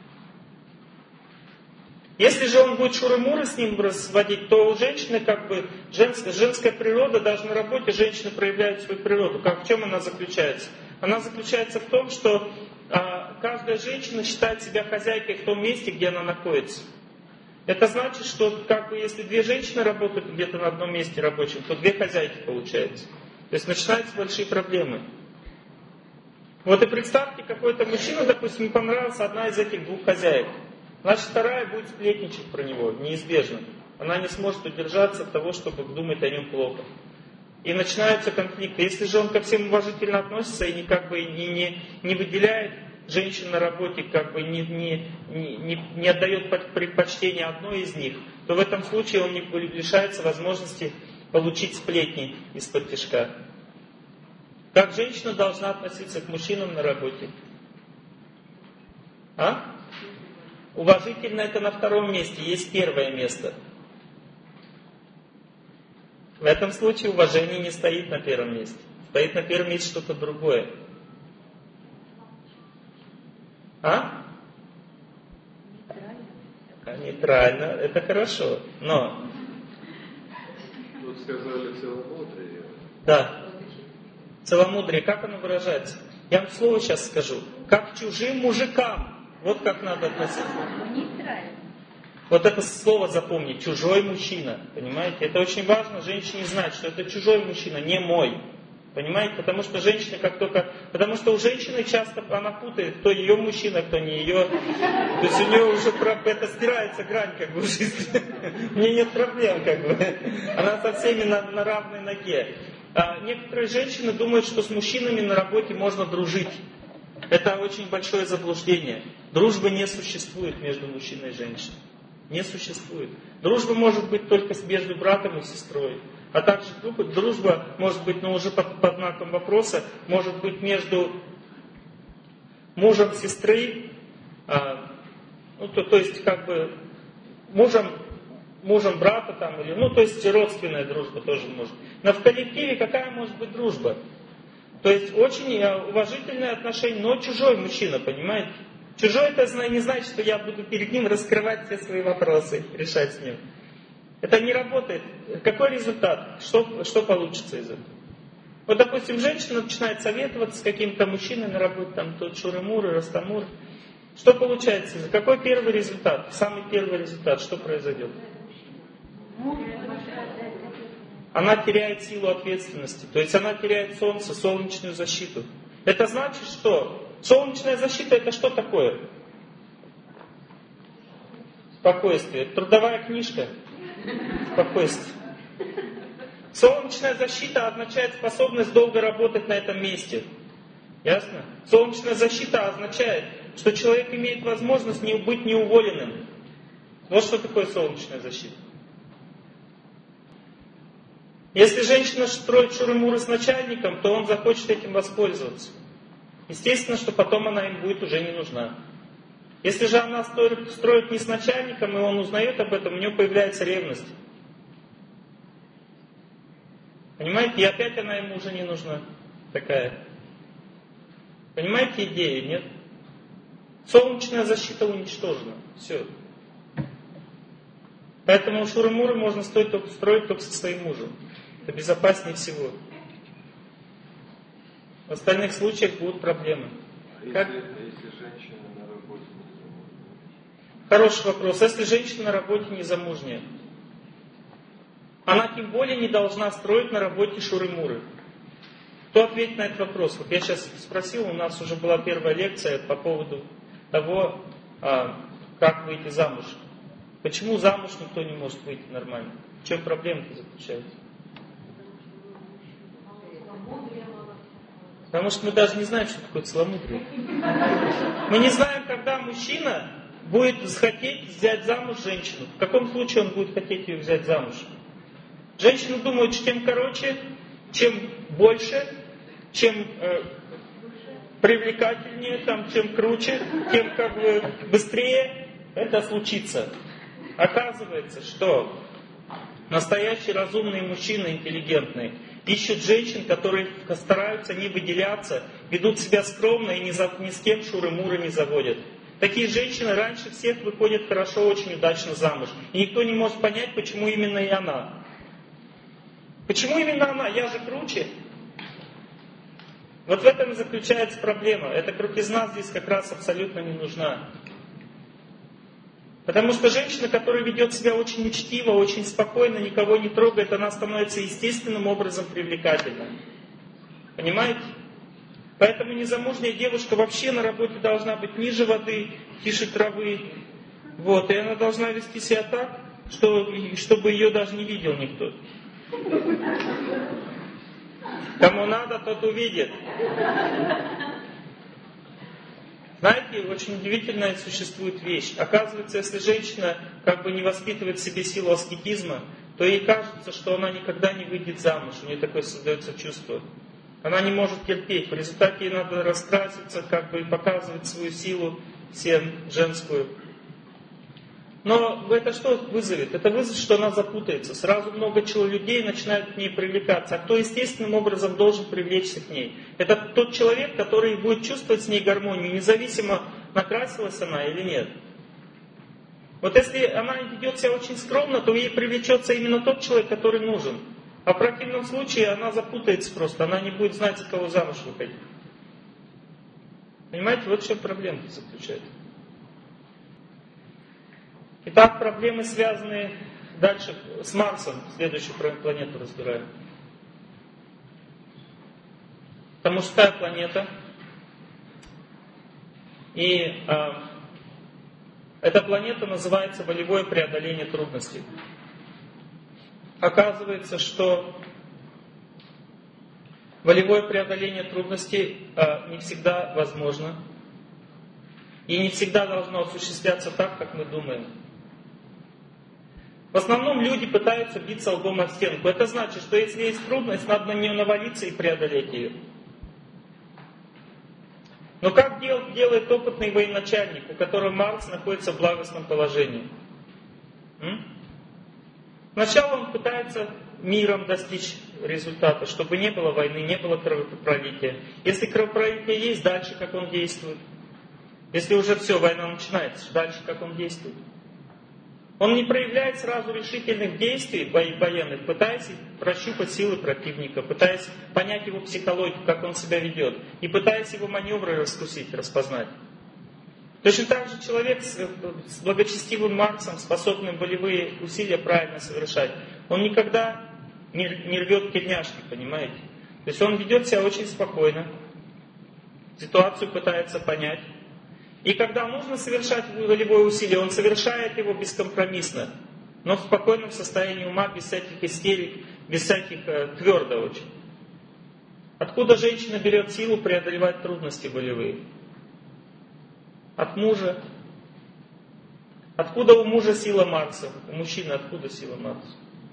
Если же он будет шуры-муры с ним разводить, то у женщины женская природа, даже на работе женщины проявляют свою природу. В чем она заключается? Она заключается в том, что каждая женщина считает себя хозяйкой в том месте, где она находится. Это значит, что если две женщины работают где-то на одном месте рабочем, то две хозяйки получается. То есть начинаются большие проблемы. Вот и представьте, какой-то мужчина, допустим, не понравилась одна из этих двух хозяек. Значит, вторая будет сплетничать про него, неизбежно. Она не сможет удержаться от того, чтобы думать о нем плохо. И начинаются конфликты. Если же он ко всем уважительно относится и не выделяет женщин на работе, не отдает предпочтение одной из них, то в этом случае он не лишается возможности получить сплетни из-под тишка. Как женщина должна относиться к мужчинам на работе? Уважительно это на втором месте, есть первое место. В этом случае уважение не стоит на первом месте. Стоит на первом месте что-то другое. Нейтрально, это хорошо, но... Тут сказали целомудрие. Да. Целомудрие, как оно выражается? Я вам слово сейчас скажу. Как к чужим мужикам. Вот как надо относиться. Вот это слово запомни. Чужой мужчина. Понимаете? Это очень важно женщине знать, что это чужой мужчина, не мой. Понимаете? Потому что женщина Потому что у женщины часто она путает, кто ее мужчина, кто не ее. То есть у нее уже это стирается грань в жизни. У нее нет проблем Она со всеми на равной ноге. Некоторые женщины думают, что с мужчинами на работе можно дружить. Это очень большое заблуждение. Дружбы не существует между мужчиной и женщиной. Не существует. Дружба может быть только между братом и сестрой. А также дружба может быть, но уже под знаком вопроса, может быть между мужем сестры, то есть мужем брата то есть родственная дружба тоже может. Но в коллективе какая может быть дружба? То есть очень уважительное отношение, но чужой мужчина, понимаете? Чужой это не значит, что я буду перед ним раскрывать все свои вопросы, решать с ним. Это не работает. Какой результат? Что получится из этого? Вот, допустим, женщина начинает советоваться с каким-то мужчиной на работе, тут шуры-муры, растамуры. Что получается? Какой первый результат? Самый первый результат, что произойдет? Она теряет силу ответственности. То есть она теряет солнце, солнечную защиту. Это значит, что солнечная защита это что такое? Спокойствие. Трудовая книжка. Спокойствие. Солнечная защита означает способность долго работать на этом месте. Ясно? Солнечная защита означает, что человек имеет возможность быть неуволенным. Вот что такое солнечная защита. Если женщина строит шуры-муры с начальником, то он захочет этим воспользоваться. Естественно, что потом она им будет уже не нужна. Если же она строит не с начальником, и он узнает об этом, у нее появляется ревность. Понимаете? И опять она ему уже не нужна. Такая. Понимаете идею, нет? Солнечная защита уничтожена. Все. Поэтому шуры-муры можно строить только со своим мужем. Это безопаснее всего. В остальных случаях будут проблемы. Если женщина на работе не замужняя? Хороший вопрос. Если женщина на работе не замужняя, она тем более не должна строить на работе шуры-муры. Кто ответит на этот вопрос? Вот я сейчас спросил, у нас уже была первая лекция по поводу того, как выйти замуж. Почему замуж никто не может выйти нормально? В чем проблема-то заключается? Потому что мы даже не знаем, что такое целомудрие. Мы не знаем, когда мужчина будет захотеть взять замуж женщину. В каком случае он будет хотеть ее взять замуж? Женщины думают, что чем короче, чем больше, чем привлекательнее, чем круче, тем быстрее это случится. Оказывается, что настоящие разумные мужчины, интеллигентные, ищут женщин, которые стараются не выделяться, ведут себя скромно и ни с кем шуры-муры не заводят. Такие женщины раньше всех выходят хорошо, очень удачно замуж. И никто не может понять, почему именно и она. Почему именно она? Я же круче. Вот в этом и заключается проблема. Эта крутизна здесь как раз абсолютно не нужна. Потому что женщина, которая ведет себя очень учтиво, очень спокойно, никого не трогает, она становится естественным образом привлекательной. Понимаете? Поэтому незамужняя девушка вообще на работе должна быть ниже воды, тише травы. И она должна вести себя так, чтобы ее даже не видел никто. Кому надо, тот увидит. Знаете, очень удивительная существует вещь. Оказывается, если женщина не воспитывает в себе силу аскетизма, то ей кажется, что она никогда не выйдет замуж. У нее такое создается чувство. Она не может терпеть. В результате ей надо раскраситься, и показывать свою силу всем женскую. Но это что вызовет? Это вызовет, что она запутается. Сразу много людей начинают к ней привлекаться. А кто естественным образом должен привлечься к ней? Это тот человек, который будет чувствовать с ней гармонию, независимо, накрасилась она или нет. Если она ведет себя очень скромно, то ей привлечется именно тот человек, который нужен. А в противном случае она запутается просто, она не будет знать, за кого замуж выходить. Понимаете, вот в чем проблема заключается. Итак, проблемы, связанные дальше с Марсом, следующую планету разбираем. Это мужская планета. И эта планета называется волевое преодоление трудностей. Оказывается, что волевое преодоление трудностей не всегда возможно. И не всегда должно осуществляться так, как мы думаем. В основном люди пытаются биться лбом о стенку. Это значит, что если есть трудность, надо на нее навалиться и преодолеть ее. Но как делает опытный военачальник, у которого Марс находится в благостном положении? Сначала он пытается миром достичь результата, чтобы не было войны, не было кровопролития. Если кровопролитие есть, дальше как он действует? Если уже все, война начинается, дальше как он действует? Он не проявляет сразу решительных действий военных, пытаясь прощупать силы противника, пытаясь понять его психологию, как он себя ведет, и пытаясь его маневры раскусить, распознать. Точно так же человек с благочестивым Марсом, способным волевые усилия правильно совершать, он никогда не рвет тельняшки, понимаете? То есть он ведет себя очень спокойно, ситуацию пытается понять. И когда нужно совершать волевое усилие, он совершает его бескомпромиссно, но в спокойном состоянии ума, без всяких истерик, без всяких твердо очень. Откуда женщина берет силу преодолевать трудности волевые? От мужа. Откуда у мужа сила Марса? У мужчины откуда сила Марса?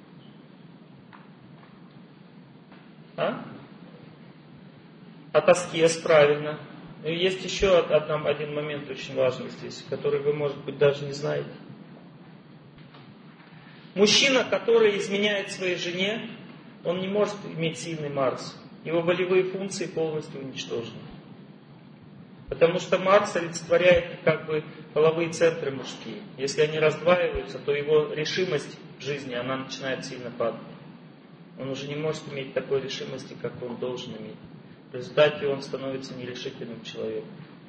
От аскез, правильно. Но есть еще один момент очень важный здесь, который вы, может быть, даже не знаете. Мужчина, который изменяет своей жене, он не может иметь сильный Марс. Его волевые функции полностью уничтожены. Потому что Марс олицетворяет как бы половые центры мужские. Если они раздваиваются, то его решимость в жизни, она начинает сильно падать. Он уже не может иметь такой решимости, как он должен иметь. В результате он становится нерешительным человеком.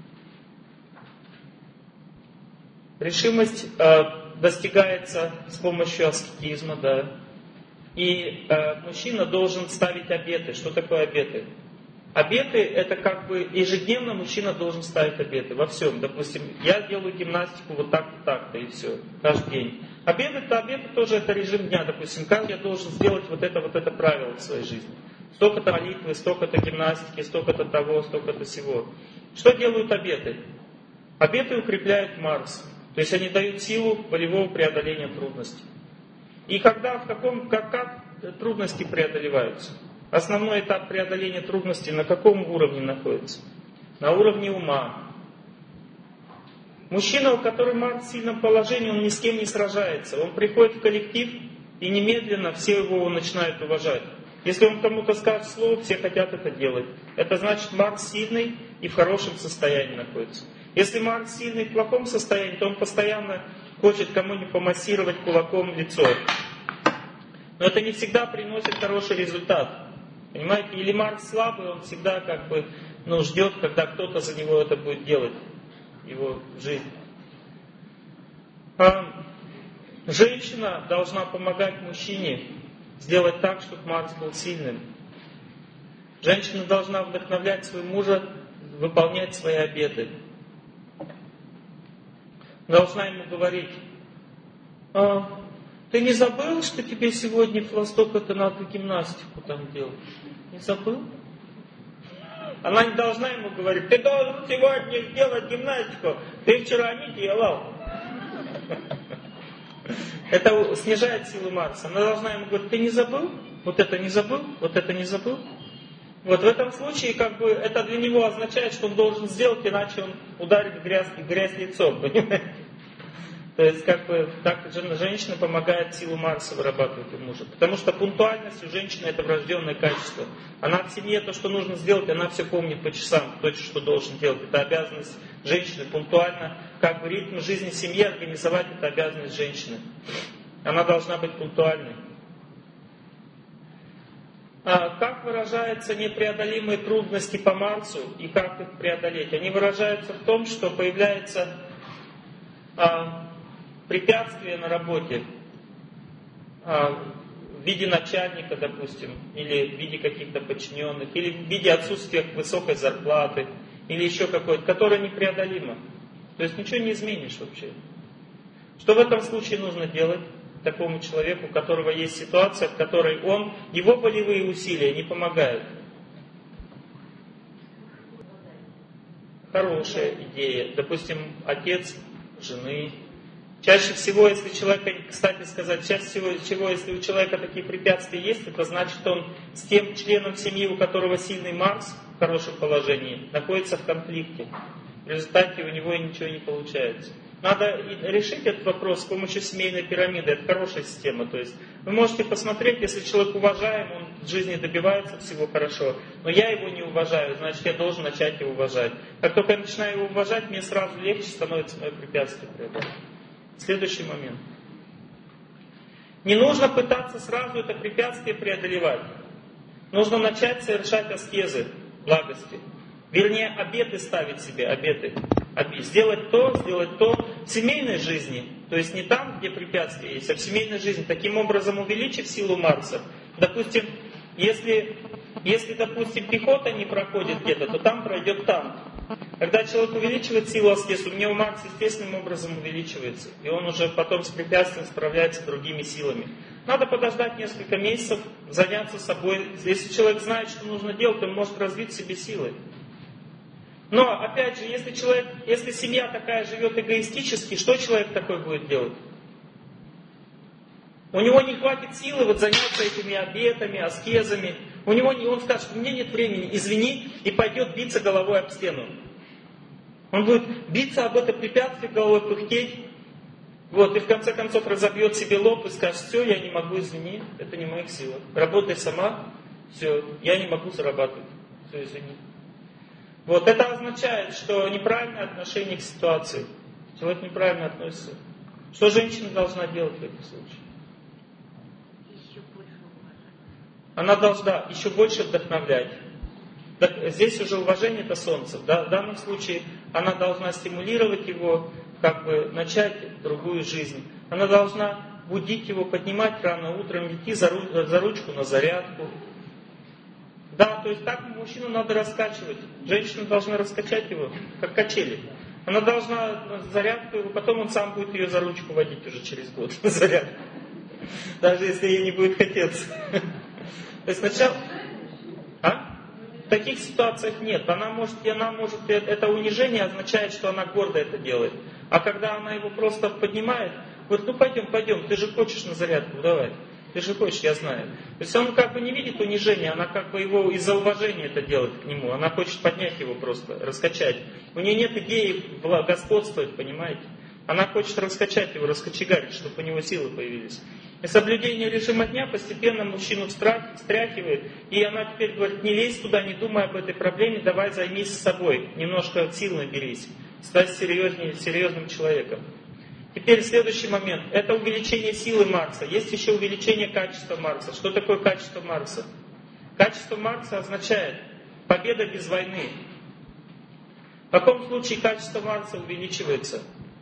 Решимость достигается с помощью аскетизма, да. И мужчина должен ставить обеты. Что такое обеты? Обеты — это как бы ежедневно мужчина должен ставить обеты во всем. Допустим, я делаю гимнастику вот так-то, так-то и все, каждый день. Обеты тоже это режим дня. Допустим, как я должен сделать вот это правило в своей жизни. Столько-то молитвы, столько-то гимнастики, столько-то того, столько-то всего. Что делают обеты? Обеты укрепляют Марс. То есть они дают силу волевого преодоления трудностей. И как трудности преодолеваются? Основной этап преодоления трудностей на каком уровне находится? На уровне ума. Мужчина, у которого Марс в сильном положении, он ни с кем не сражается. Он приходит в коллектив, и немедленно все его начинают уважать. Если он кому-то скажет слово, все хотят это делать. Это значит, Марс сильный и в хорошем состоянии находится. Если Марс сильный в плохом состоянии, то он постоянно хочет кому-нибудь помассировать кулаком лицо. Но это не всегда приносит хороший результат. Понимаете, или Марс слабый, он всегда как бы ждет, когда кто-то за него это будет делать, его жизнь. Женщина должна помогать мужчине сделать так, чтобы Марс был сильным. Женщина должна вдохновлять своего мужа выполнять свои обеты. Должна ему говорить: ты не забыл, что тебе сегодня столько-то надо гимнастику там делать? Не забыл? Она не должна ему говорить: ты должен сегодня сделать гимнастику, ты вчера не делал. Это снижает силу Марса. Она должна ему говорить: ты не забыл? Вот это не забыл? Вот это не забыл? Вот в этом случае как бы это для него означает, что он должен сделать, иначе он ударит в грязь лицом, понимаете? То есть как бы так женщина помогает силу Марса вырабатывать у мужа. Потому что пунктуальность у женщины — это врожденное качество. Она в семье то, что нужно сделать, она все помнит по часам, точно, что должен делать. Это обязанность женщины пунктуально. Как бы ритм жизни семьи организовать — это обязанность женщины. Она должна быть пунктуальной. Как выражаются непреодолимые трудности по Марсу и как их преодолеть? Они выражаются в том, что появляется препятствия на работе в виде начальника, допустим, или в виде каких-то подчиненных, или в виде отсутствия высокой зарплаты, или еще какой-то, которое непреодолимо. То есть ничего не изменишь вообще. Что в этом случае нужно делать такому человеку, у которого есть ситуация, в которой его волевые усилия не помогают? Хорошая идея. Допустим, отец жены. Чаще всего, если если у человека такие препятствия есть, это значит, он с тем членом семьи, у которого сильный Марс в хорошем положении, находится в конфликте. В результате у него ничего не получается. Надо решить этот вопрос с помощью семейной пирамиды. Это хорошая система. То есть вы можете посмотреть, если человек уважаем, он в жизни добивается всего хорошо, но я его не уважаю, значит, я должен начать его уважать. Как только я начинаю его уважать, мне сразу легче становится мое препятствие преодолеть. Следующий момент. Не нужно пытаться сразу это препятствие преодолевать. Нужно начать совершать аскезы, благости. Вернее, обеты ставить себе, обеты. Сделать то. В семейной жизни, то есть не там, где препятствия есть, а в семейной жизни. Таким образом, увеличив силу Марса. Допустим, если пехота не проходит где-то, то там пройдет танк. Когда человек увеличивает силу аскеза, у него Марс естественным образом увеличивается. И он уже потом с препятствием справляется другими силами. Надо подождать несколько месяцев, заняться собой. Если человек знает, что нужно делать, он может развить в себе силы. Но, опять же, если семья такая живет эгоистически, что человек такой будет делать? У него не хватит силы заняться этими обетами, аскезами. Он скажет: у меня нет времени, извини, и пойдет биться головой об стену. Он будет биться об это препятствие головой, пыхтеть. Вот, и в конце концов разобьет себе лоб и скажет: все, я не могу, извини, это не в моих силах. Работай сама, все, я не могу зарабатывать, все, извини. Вот, это означает, что неправильное отношение к ситуации. Человек неправильно относится. Что женщина должна делать в этом случае? Еще больше уважать. Она должна еще больше вдохновлять. Здесь уже уважение это солнце. В данном случае она должна стимулировать его, как бы начать другую жизнь. Она должна будить его, поднимать рано утром, идти за ручку на зарядку. Да, то есть так мужчину надо раскачивать. Женщина должна раскачать его, как качели. Она должна на зарядку, потом он сам будет ее за ручку водить уже через год на зарядку. Даже если ей не будет хотеться. То есть сначала... В таких ситуациях нет. Она может, это унижение означает, что она гордо это делает. А когда она его просто поднимает, говорит: ну пойдем, ты же хочешь на зарядку, давай. Ты же хочешь, я знаю. То есть он как бы не видит унижения, она как бы его из-за уважения это делает к нему. Она хочет поднять его просто, раскачать. У нее нет идеи господствовать, понимаете? Она хочет раскачать его, раскочегарить, чтобы у него силы появились. И соблюдение режима дня постепенно мужчину встряхивает. И она теперь говорит: не лезь туда, не думай об этой проблеме, давай займись собой. Немножко сил наберись. Стань серьезным человеком. Теперь следующий момент. Это увеличение силы Маркса. Есть еще увеличение качества Маркса. Что такое качество Маркса? Качество Маркса означает победа без войны. В каком случае качество Маркса увеличивается?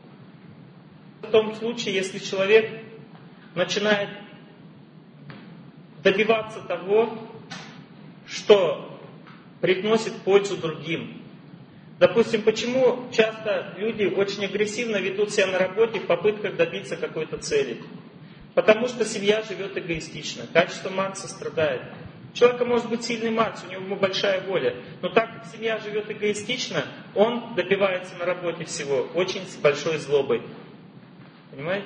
В том случае, если человек начинает добиваться того, что приносит пользу другим. Допустим, почему часто люди очень агрессивно ведут себя на работе в попытках добиться какой-то цели? Потому что семья живет эгоистично. Качество Маркса страдает. У человека может быть сильный Маркс, у него большая воля. Но так как семья живет эгоистично, он добивается на работе всего очень с большой злобой. Понимаете?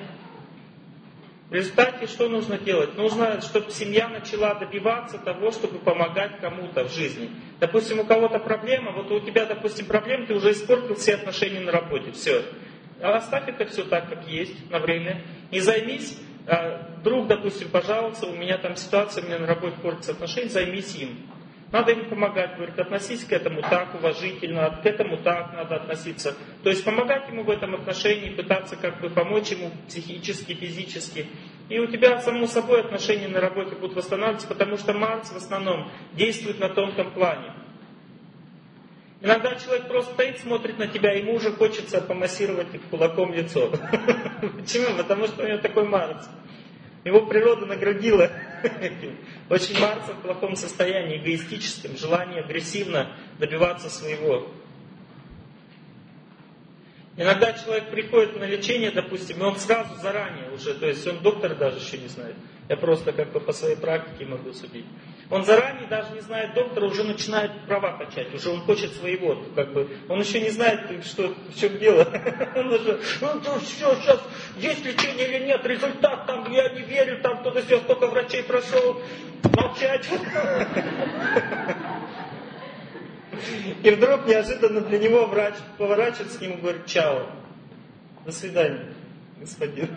В результате что нужно делать? Нужно, чтобы семья начала добиваться того, чтобы помогать кому-то в жизни. Допустим, у кого-то проблема, вот у тебя, допустим, проблема, ты уже испортил все отношения на работе, все. Оставь это все так, как есть, на время. И займись, друг, допустим, пожаловался, у меня там ситуация, у меня на работе портятся отношения, займись им. Надо ему помогать, говорит, относись к этому так уважительно, к этому так надо относиться. То есть помогать ему в этом отношении, пытаться как бы помочь ему психически, физически. И у тебя само собой отношения на работе будут восстанавливаться, потому что Маркс в основном действует на тонком плане. Иногда человек просто стоит, смотрит на тебя, ему уже хочется помассировать кулаком лицо. Почему? Потому что у него такой Маркс. Его природа наградила очень Маркса в плохом состоянии, эгоистическом, желание агрессивно добиваться своего. Иногда человек приходит на лечение, допустим, и он сразу заранее уже, то есть он доктор даже еще не знает. Я просто как бы по своей практике могу судить. Он заранее даже не знает доктора, уже начинает права качать, уже он хочет своего, как бы, он еще не знает, что, в чем дело. Он уже, ну все, сейчас есть лечение или нет, результат там, я не верю, там кто-то все, столько врачей прошел, молчать. И вдруг неожиданно для него врач поворачивается к нему и говорит: чао, до свидания, господин.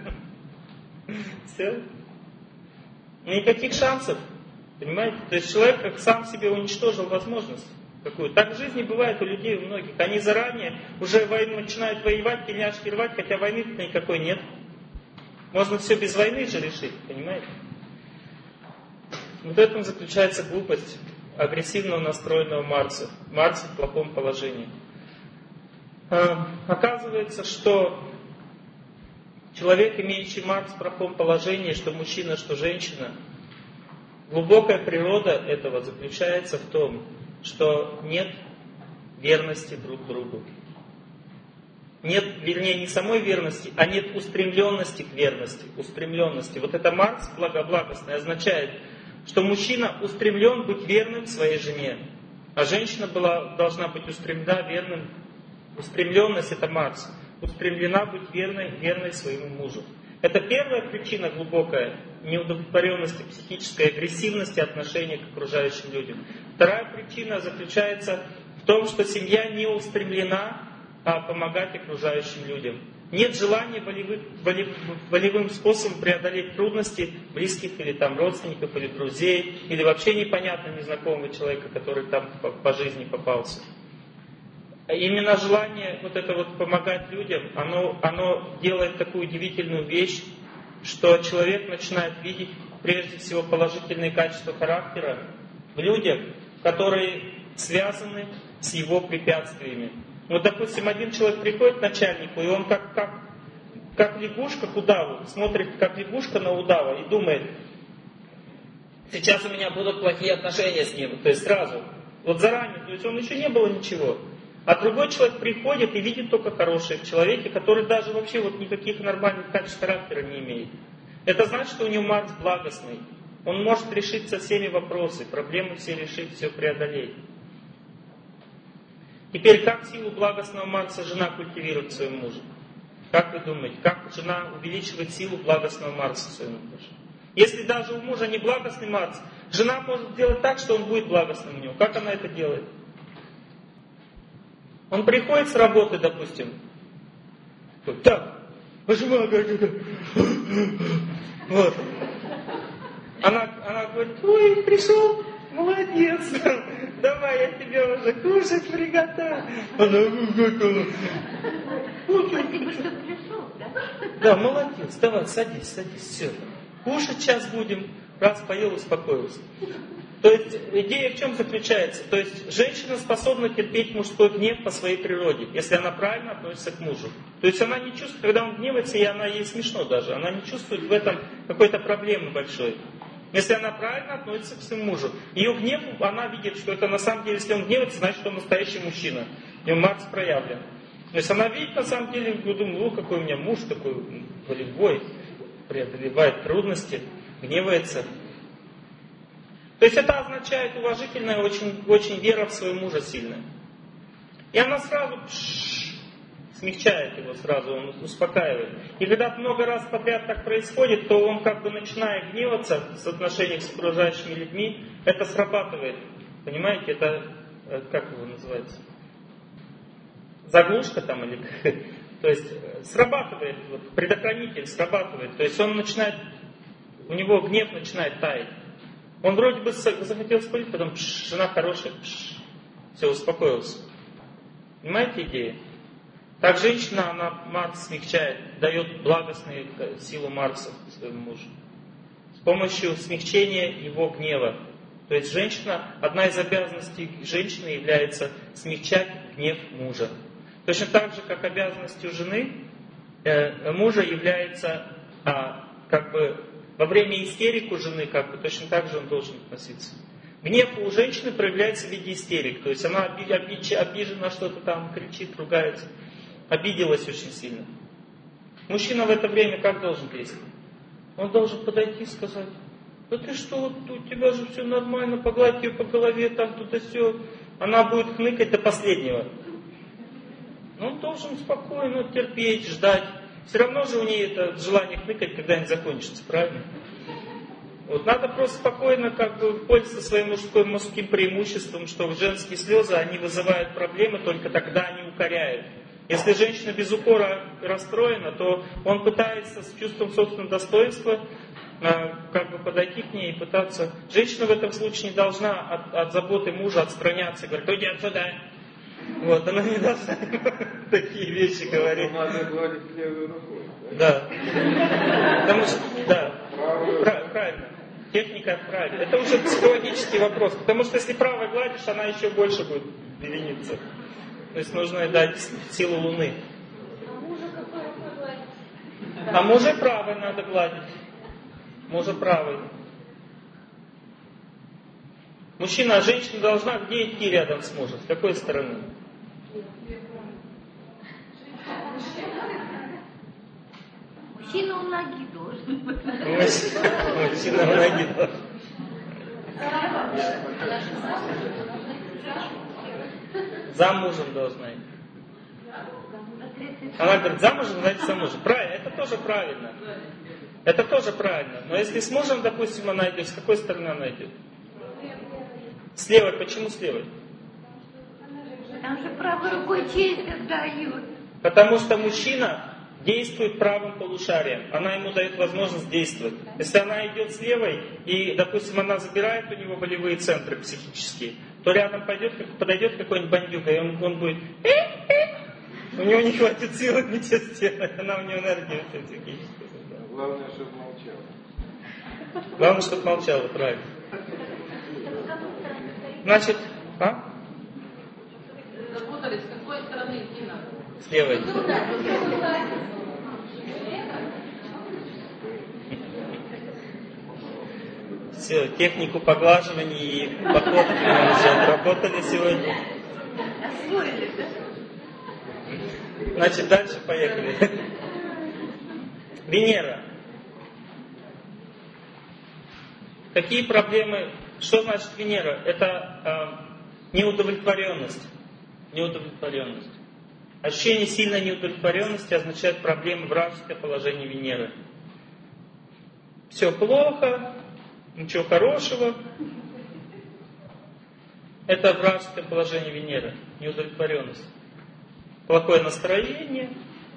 Все. Никаких шансов. Понимаете? То есть человек как сам себе уничтожил возможность какую. Так в жизни бывает у людей, у многих. Они заранее уже начинают воевать, тельняшки рвать, хотя войны никакой нет. Можно все без войны же решить, понимаете? Вот в этом заключается глупость агрессивного настроенного Маркса. Маркс в плохом положении. Оказывается, что человек, имеющий Маркс в плохом положении, что мужчина, что женщина, глубокая природа этого заключается в том, что нет верности друг другу. Нет, вернее, не самой верности, а нет устремленности к верности. Устремленности. Вот это Маркс благостный означает, что мужчина устремлен быть верным своей жене, а женщина должна быть устремлена верным. Устремленность это Маркс. Устремлена быть верной своему мужу. Это первая причина глубокая неудовлетворенности, психической агрессивности отношения к окружающим людям. Вторая причина заключается в том, что семья не устремлена помогать окружающим людям. Нет желания волевым способом преодолеть трудности близких или там родственников, или друзей, или вообще непонятно незнакомого человека, который там по жизни попался. Именно желание вот это вот помогать людям, оно делает такую удивительную вещь, что человек начинает видеть прежде всего положительные качества характера в людях, которые связаны с его препятствиями. Вот, допустим, один человек приходит к начальнику, и он как лягушка к удаву, смотрит как лягушка на удава и думает, сейчас у меня будут плохие отношения с ним, то есть сразу, вот заранее, то есть он еще не было ничего. А другой человек приходит и видит только хорошее в человеке, который даже вообще вот никаких нормальных качеств характера не имеет. Это значит, что у него Марс благостный. Он может решить со всеми вопросами, проблемы все решить, все преодолеть. Теперь, как силу благостного Марса жена культивирует в своем муже? Как вы думаете, как жена увеличивает силу благостного Марса в своем муже? Если даже у мужа не благостный Марс, жена может сделать так, что он будет благостным у него. Как она это делает? Он приходит с работы, допустим. Так, жена говорит, вот. Она говорит, ой, пришел, молодец, давай я тебе уже кушать приготовлю. Она готова. Спасибо, что пришел, да? Да, молодец, давай, садись, все. Кушать сейчас будем, раз поел, успокоился. То есть идея в чем заключается? То есть женщина способна терпеть мужской гнев по своей природе, если она правильно относится к мужу. То есть она не чувствует, когда он гневается, ей смешно даже, она не чувствует в этом какой-то проблемы большой. Если она правильно относится к своему мужу. Ее гнев, она видит, что это на самом деле, если он гневается, значит, что он настоящий мужчина. Ее Марс проявлен. То есть она видит, на самом деле, думает, какой у меня муж такой волевой, преодолевает трудности, гневается. То есть это означает уважительная очень вера в своего мужа сильная. И она сразу смягчает его сразу, он успокаивает. И когда много раз подряд так происходит, то он как бы начинает гневаться в отношениях с окружающими людьми, это срабатывает. Понимаете, это, как его называется? Заглушка там или... То есть срабатывает, вот, предохранитель срабатывает. То есть он начинает, у него гнев начинает таять. Он вроде бы захотел спалить, потом жена хорошая, все, успокоился. Понимаете идею? Так женщина, она Марс смягчает, дает благостную силу Марса своему мужу. С помощью смягчения его гнева. То есть женщина, одна из обязанностей женщины является смягчать гнев мужа. Точно так же, как обязанностью жены, мужа является как бы во время истерик у жены, как бы точно так же он должен относиться. Гнев у женщины проявляется в виде истерик. То есть она обижена, что-то там кричит, ругается. Обиделась очень сильно. Мужчина в это время как должен действовать? Он должен подойти и сказать, да ты что, вот у тебя же все нормально, погладь ее по голове, там туда-сё. Она будет хныкать до последнего. Но он должен спокойно терпеть, ждать. Все равно же у нее это желание хныкать когда-нибудь закончится, правильно? Вот надо просто спокойно как бы пользоваться своим мужским преимуществом, что женские слезы, они вызывают проблемы, только тогда они укоряют. Если женщина без укора расстроена, то он пытается с чувством собственного достоинства как бы подойти к ней и пытаться... Женщина в этом случае не должна от заботы мужа отстраняться и говорить, иди отсюда. Вот, она не должна такие вещи говорить. Надо говорить левой рукой. Да. Потому что, да, правильно. Техника правильно. Это уже психологический вопрос. Потому что если правой гладишь, она еще больше будет лениться. То есть нужно дать силу Луны. А мужа правой надо гладить. Мужа правой. Мужчина, а женщина должна где идти рядом с мужем? С какой стороны? Мужчина у ноги должен быть. Мужчина у ноги должен. За мужем должна идти. Она говорит, замужем, значит за мужем. Правильно, это тоже правильно. Это тоже правильно. Но если с мужем, допустим, она идет, с какой стороны она идет? С левой. Почему с левой? Там же правой рукой честь отдают. Потому что мужчина действует правым полушарием. Она ему дает возможность действовать. Если она идет с левой, и, допустим, она забирает у него болевые центры психические, то рядом подойдет какой-нибудь бандюга, и он будет... У него не хватит силы ничего сделать, она у него энергию психическую. Главное, чтобы молчала. Главное, чтобы молчала, правильно. Значит, Запутались, с какой стороны идти надо? С левой. Все, технику поглаживания и походки мы уже отработали сегодня. Значит, дальше поехали. Венера. Какие проблемы? Что значит Венера? Это неудовлетворенность. Неудовлетворенность. Ощущение сильной неудовлетворенности означает проблемы вражеское положение Венеры. Все плохо, ничего хорошего. Это вражеское положение Венеры, неудовлетворенность. Плохое настроение.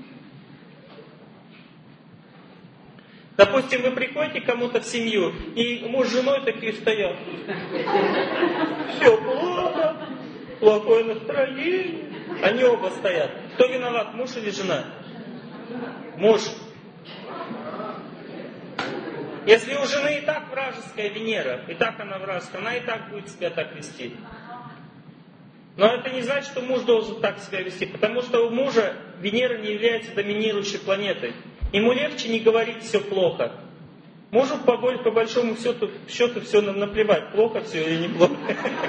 Допустим, вы приходите кому-то в семью, и муж с женой такие стоят. Все плохо, плохое настроение. Они оба стоят. Кто виноват, муж или жена? Муж. Если у жены и так вражеская Венера, и так она вражеская, она и так будет себя так вести. Но это не значит, что муж должен так себя вести, потому что у мужа Венера не является доминирующей планетой. Ему легче не говорить все плохо. Мужу по большому счету все наплевать, плохо все или не плохо.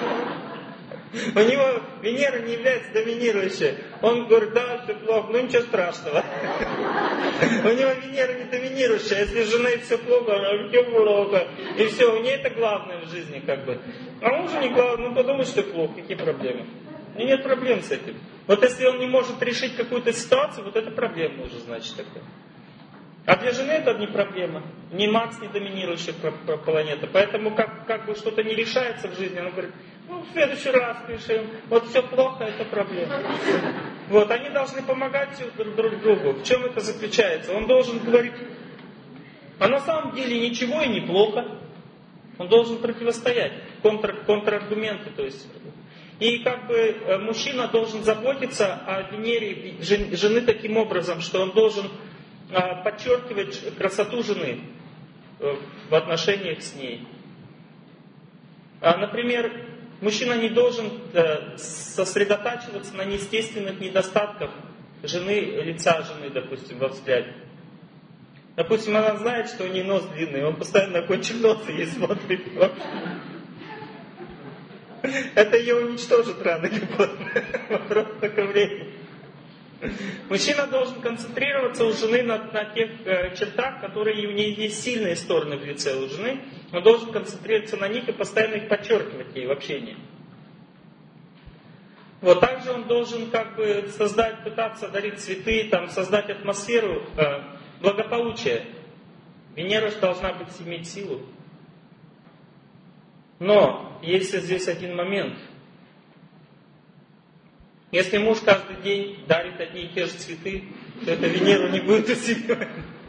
У него Венера не является доминирующей. Он говорит, да, все плохо, ну ничего страшного. У него Венера не доминирующая. Если с женой все плохо, она все плохо. И все, у нее это главное в жизни как бы. А мужу не главное, ну подумай, что плохо, какие проблемы. И нет проблем с этим. Вот если он не может решить какую-то ситуацию, вот это проблема уже значит такая. А для жены это не проблема. Ни Марс, не доминирующая планета. Поэтому как бы что-то не решается в жизни, она говорит, ну в следующий раз решим. Вот все плохо, это проблема. Вот, они должны помогать друг другу. В чем это заключается? Он должен говорить, а на самом деле ничего и не плохо. Он должен противостоять. Контраргументы, то есть. И как бы мужчина должен заботиться о Венере жены таким образом, что он должен подчеркивать красоту жены в отношениях с ней. Например, мужчина не должен сосредотачиваться на неестественных недостатках лица жены, допустим, во взгляде. Допустим, она знает, что у нее нос длинный, он постоянно на кончик носа ей смотрит. Это ее уничтожит рано или поздно. Вопрос только времени. Мужчина должен концентрироваться у жены на тех чертах, которые у нее есть сильные стороны в лице у жены. Он должен концентрироваться на них и постоянно их подчеркивать ей в общении. Вот также он должен как бы пытаться дарить цветы, создать атмосферу благополучия. Венера же должна иметь силу. Но есть здесь один момент. Если муж каждый день дарит одни и те же цветы, то это Венеру не будет усиливать.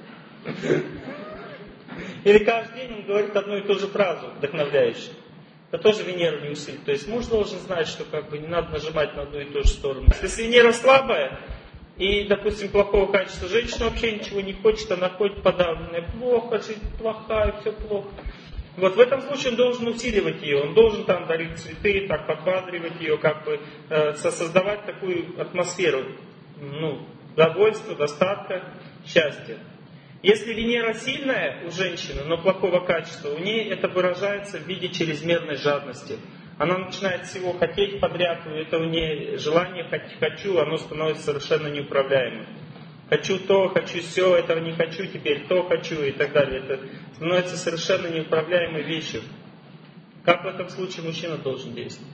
Или каждый день он говорит одну и ту же фразу, вдохновляющую. Это тоже Венеру не усилит. То есть муж должен знать, что как бы не надо нажимать на одну и ту же сторону. Если Венера слабая и, допустим, плохого качества, женщина вообще ничего не хочет, она ходит подавленная. Плохо, жизнь плохая, все плохо. Вот в этом случае он должен усиливать ее, он должен дарить цветы, подбадривать ее, создавать такую атмосферу, довольства, достатка, счастья. Если Венера сильная у женщины, но плохого качества, у нее это выражается в виде чрезмерной жадности. Она начинает всего хотеть подряд, это у нее желание «хочу», оно становится совершенно неуправляемым. Хочу то, хочу все, этого не хочу, теперь то хочу и так далее. Это становится совершенно неуправляемой вещью. Как в этом случае мужчина должен действовать?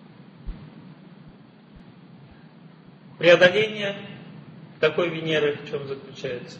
Преодоление такой Венеры в чем заключается?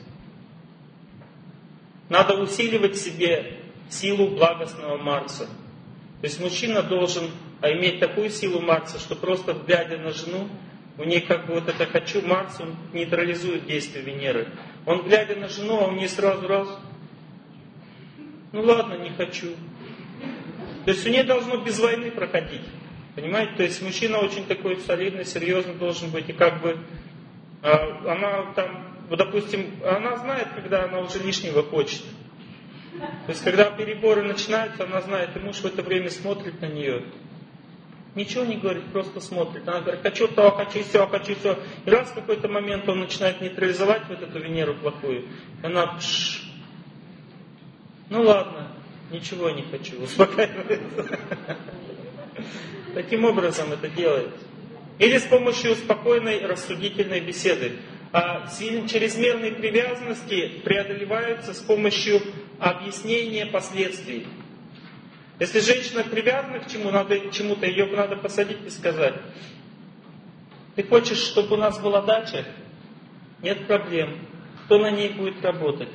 Надо усиливать в себе силу благостного Марса. То есть мужчина должен иметь такую силу Марса, что просто глядя на жену, У них как бы вот это «хочу», Марс, он нейтрализует действие Венеры. Он, глядя на жену, а у нее сразу раз, ну ладно, не хочу. То есть у нее должно без войны проходить. Понимаете? То есть мужчина очень такой солидный, серьезный должен быть. И как бы она там, вот, допустим, она знает, когда она уже лишнего хочет. То есть когда переборы начинаются, она знает, и муж в это время смотрит на нее. Ничего не говорит, просто смотрит. Она говорит, хочу то, хочу все, хочу все. И раз в какой-то момент он начинает нейтрализовать вот эту Венеру плохую. И она, ну ладно, ничего не хочу, успокаивается. Таким образом это делается. Или с помощью спокойной, рассудительной беседы. Чрезмерные привязанности преодолеваются с помощью объяснения последствий. Если женщина привязана к чему-то, ее надо посадить и сказать: ты хочешь, чтобы у нас была дача? Нет проблем. Кто на ней будет работать?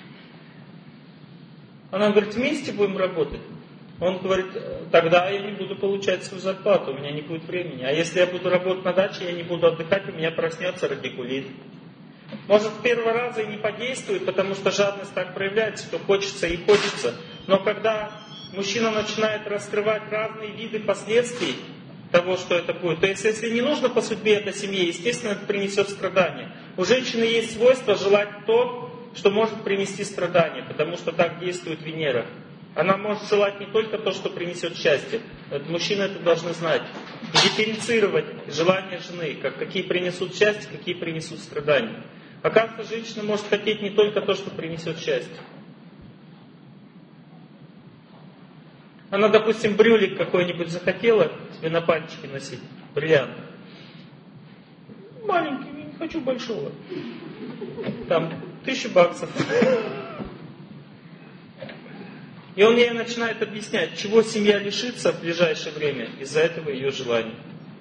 Она говорит, вместе будем работать. Он говорит, тогда я не буду получать свою зарплату, у меня не будет времени. А если я буду работать на даче, я не буду отдыхать, у меня проснется радикулит. Может, с первого раза и не подействует, потому что жадность так проявляется, что хочется и хочется. Но когда мужчина начинает раскрывать разные виды последствий того, что это будет, то есть если не нужно по судьбе этой семье, естественно, это принесет страдания. У женщины есть свойство желать то, что может принести страдания, потому что так действует Венера. Она может желать не только то, что принесет счастье. Мужчины это должны знать. Дифференцировать желания жены, какие принесут счастье, какие принесут страдания. Оказывается, женщина может хотеть не только то, что принесет счастье. Она, допустим, брюлик какой-нибудь захотела себе на пальчике носить, бриллиант. Маленький, я не хочу большого. Там 1000 баксов. И он ей начинает объяснять, чего семья лишится в ближайшее время из-за этого ее желания.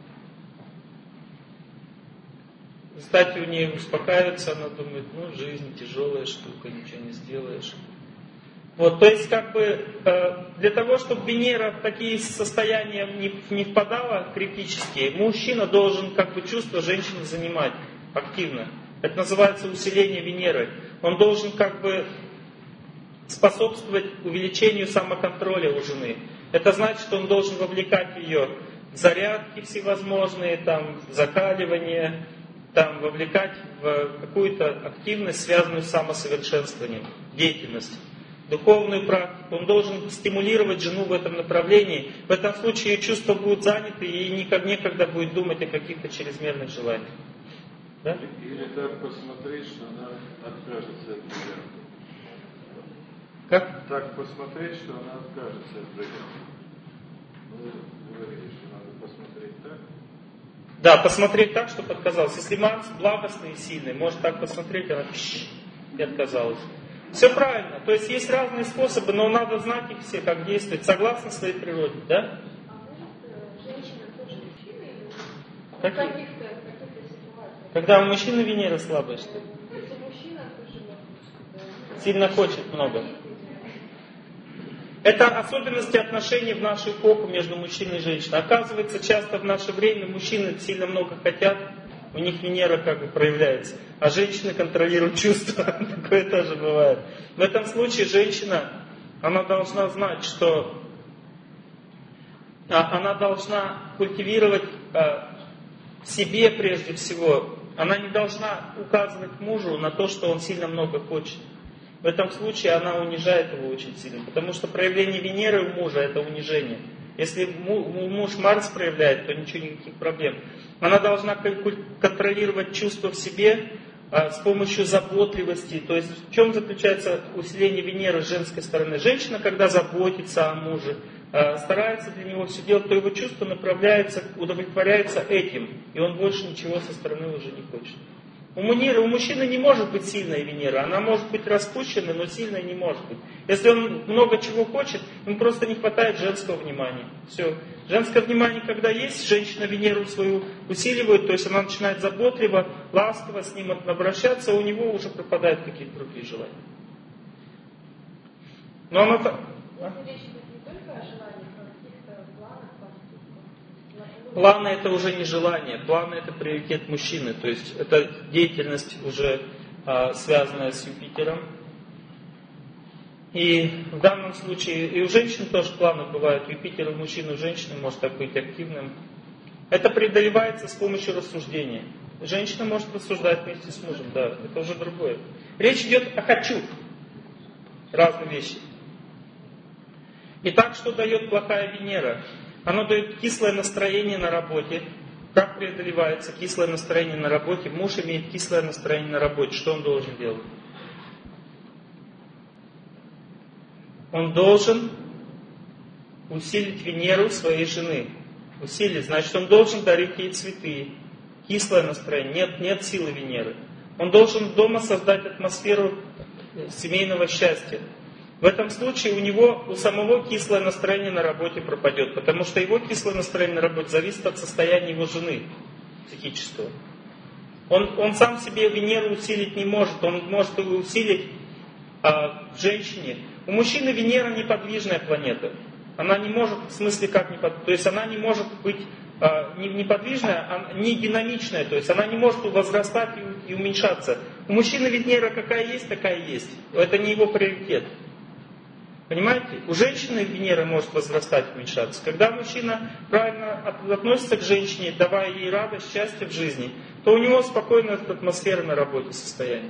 Кстати, у нее успокаивается, она думает, жизнь тяжелая штука, ничего не сделаешь. Вот, то есть, как бы, для того, чтобы Венера в такие состояния не впадала критические, мужчина должен, как бы, чувство женщины занимать активно. Это называется усиление Венеры. Он должен, как бы, способствовать увеличению самоконтроля у жены. Это значит, что он должен вовлекать ее в зарядки всевозможные, там, закаливание, там, вовлекать в какую-то активность, связанную с самосовершенствованием, деятельность, духовную практику. Он должен стимулировать жену в этом направлении. В этом случае ее чувства будут заняты, и ей некогда будет думать о каких-то чрезмерных желаниях. Да? Или так посмотреть, что она откажется от бриллианта. Как? Так посмотреть, что она откажется от бриллианта. Вы говорили, что надо посмотреть так. Да, посмотреть так, чтобы отказалась. Если Марс благостный и сильный, может так посмотреть, она и отказалась. Все правильно. То есть есть разные способы, но надо знать их все, как действовать, согласно своей природе. Да? А может женщина тоже мужчина или в Какие? каких-то ситуациях? Когда у мужчины Венера слабая, что ли? Если мужчина тоже Сильно хочет много. Это особенности отношений в нашу эпоху между мужчиной и женщиной. Оказывается, часто в наше время мужчины сильно много хотят, у них Венера как бы проявляется, а женщины контролируют чувства. Такое тоже бывает. В этом случае женщина, она должна знать, что она должна культивировать в себе прежде всего. Она не должна указывать мужу на то, что он сильно много хочет. В этом случае она унижает его очень сильно, потому что проявление Венеры у мужа – это унижение. Если муж Марс проявляет, то ничего, никаких проблем. Она должна контролировать чувства в себе с помощью заботливости. То есть в чем заключается усиление Венеры с женской стороны? Женщина, когда заботится о муже, старается для него все делать, то его чувство направляется, удовлетворяется этим, и он больше ничего со стороны уже не хочет. У мужчины не может быть сильная Венера, она может быть распущенной, но сильной не может быть. Если он много чего хочет, ему просто не хватает женского внимания. Все. Женское внимание, когда есть, женщина Венеру свою усиливает, то есть она начинает заботливо, ласково с ним обращаться, а у него уже пропадают какие-то другие желания. Но она... Если речь идет не только о желаниях, но о каких-то планах, поступках, Планы это уже не желание, планы это приоритет мужчины, то есть это деятельность уже связанная с Юпитером. И в данном случае и у женщин тоже планы бывают, Юпитер у мужчин, у женщины может так быть активным. Это преодолевается с помощью рассуждения. Женщина может рассуждать вместе с мужем, да, это уже другое. Речь идет о «хочу». Разные вещи. Итак, что дает плохая Венера? Она дает кислое настроение на работе. Как преодолевается кислое настроение на работе? Муж имеет кислое настроение на работе. Что он должен делать? Он должен усилить Венеру своей жены. Усилить, значит, он должен дарить ей цветы. Кислое настроение, нет силы Венеры. Он должен дома создать атмосферу семейного счастья. В этом случае у самого кислое настроение на работе пропадет, потому что его кислое настроение на работе зависит от состояния его жены психического. Он сам себе Венеру усилить не может, он может его усилить в женщине. У мужчины Венера неподвижная планета. Она не может, в смысле как неподвижная, то есть она не может быть неподвижная, а не динамичная, то есть она не может возрастать и уменьшаться. У мужчины Венера какая есть, такая есть. Это не его приоритет. Понимаете? У женщины Венера может возрастать и уменьшаться. Когда мужчина правильно относится к женщине, давая ей радость, счастье в жизни, то у него спокойная атмосфера на работе состояние.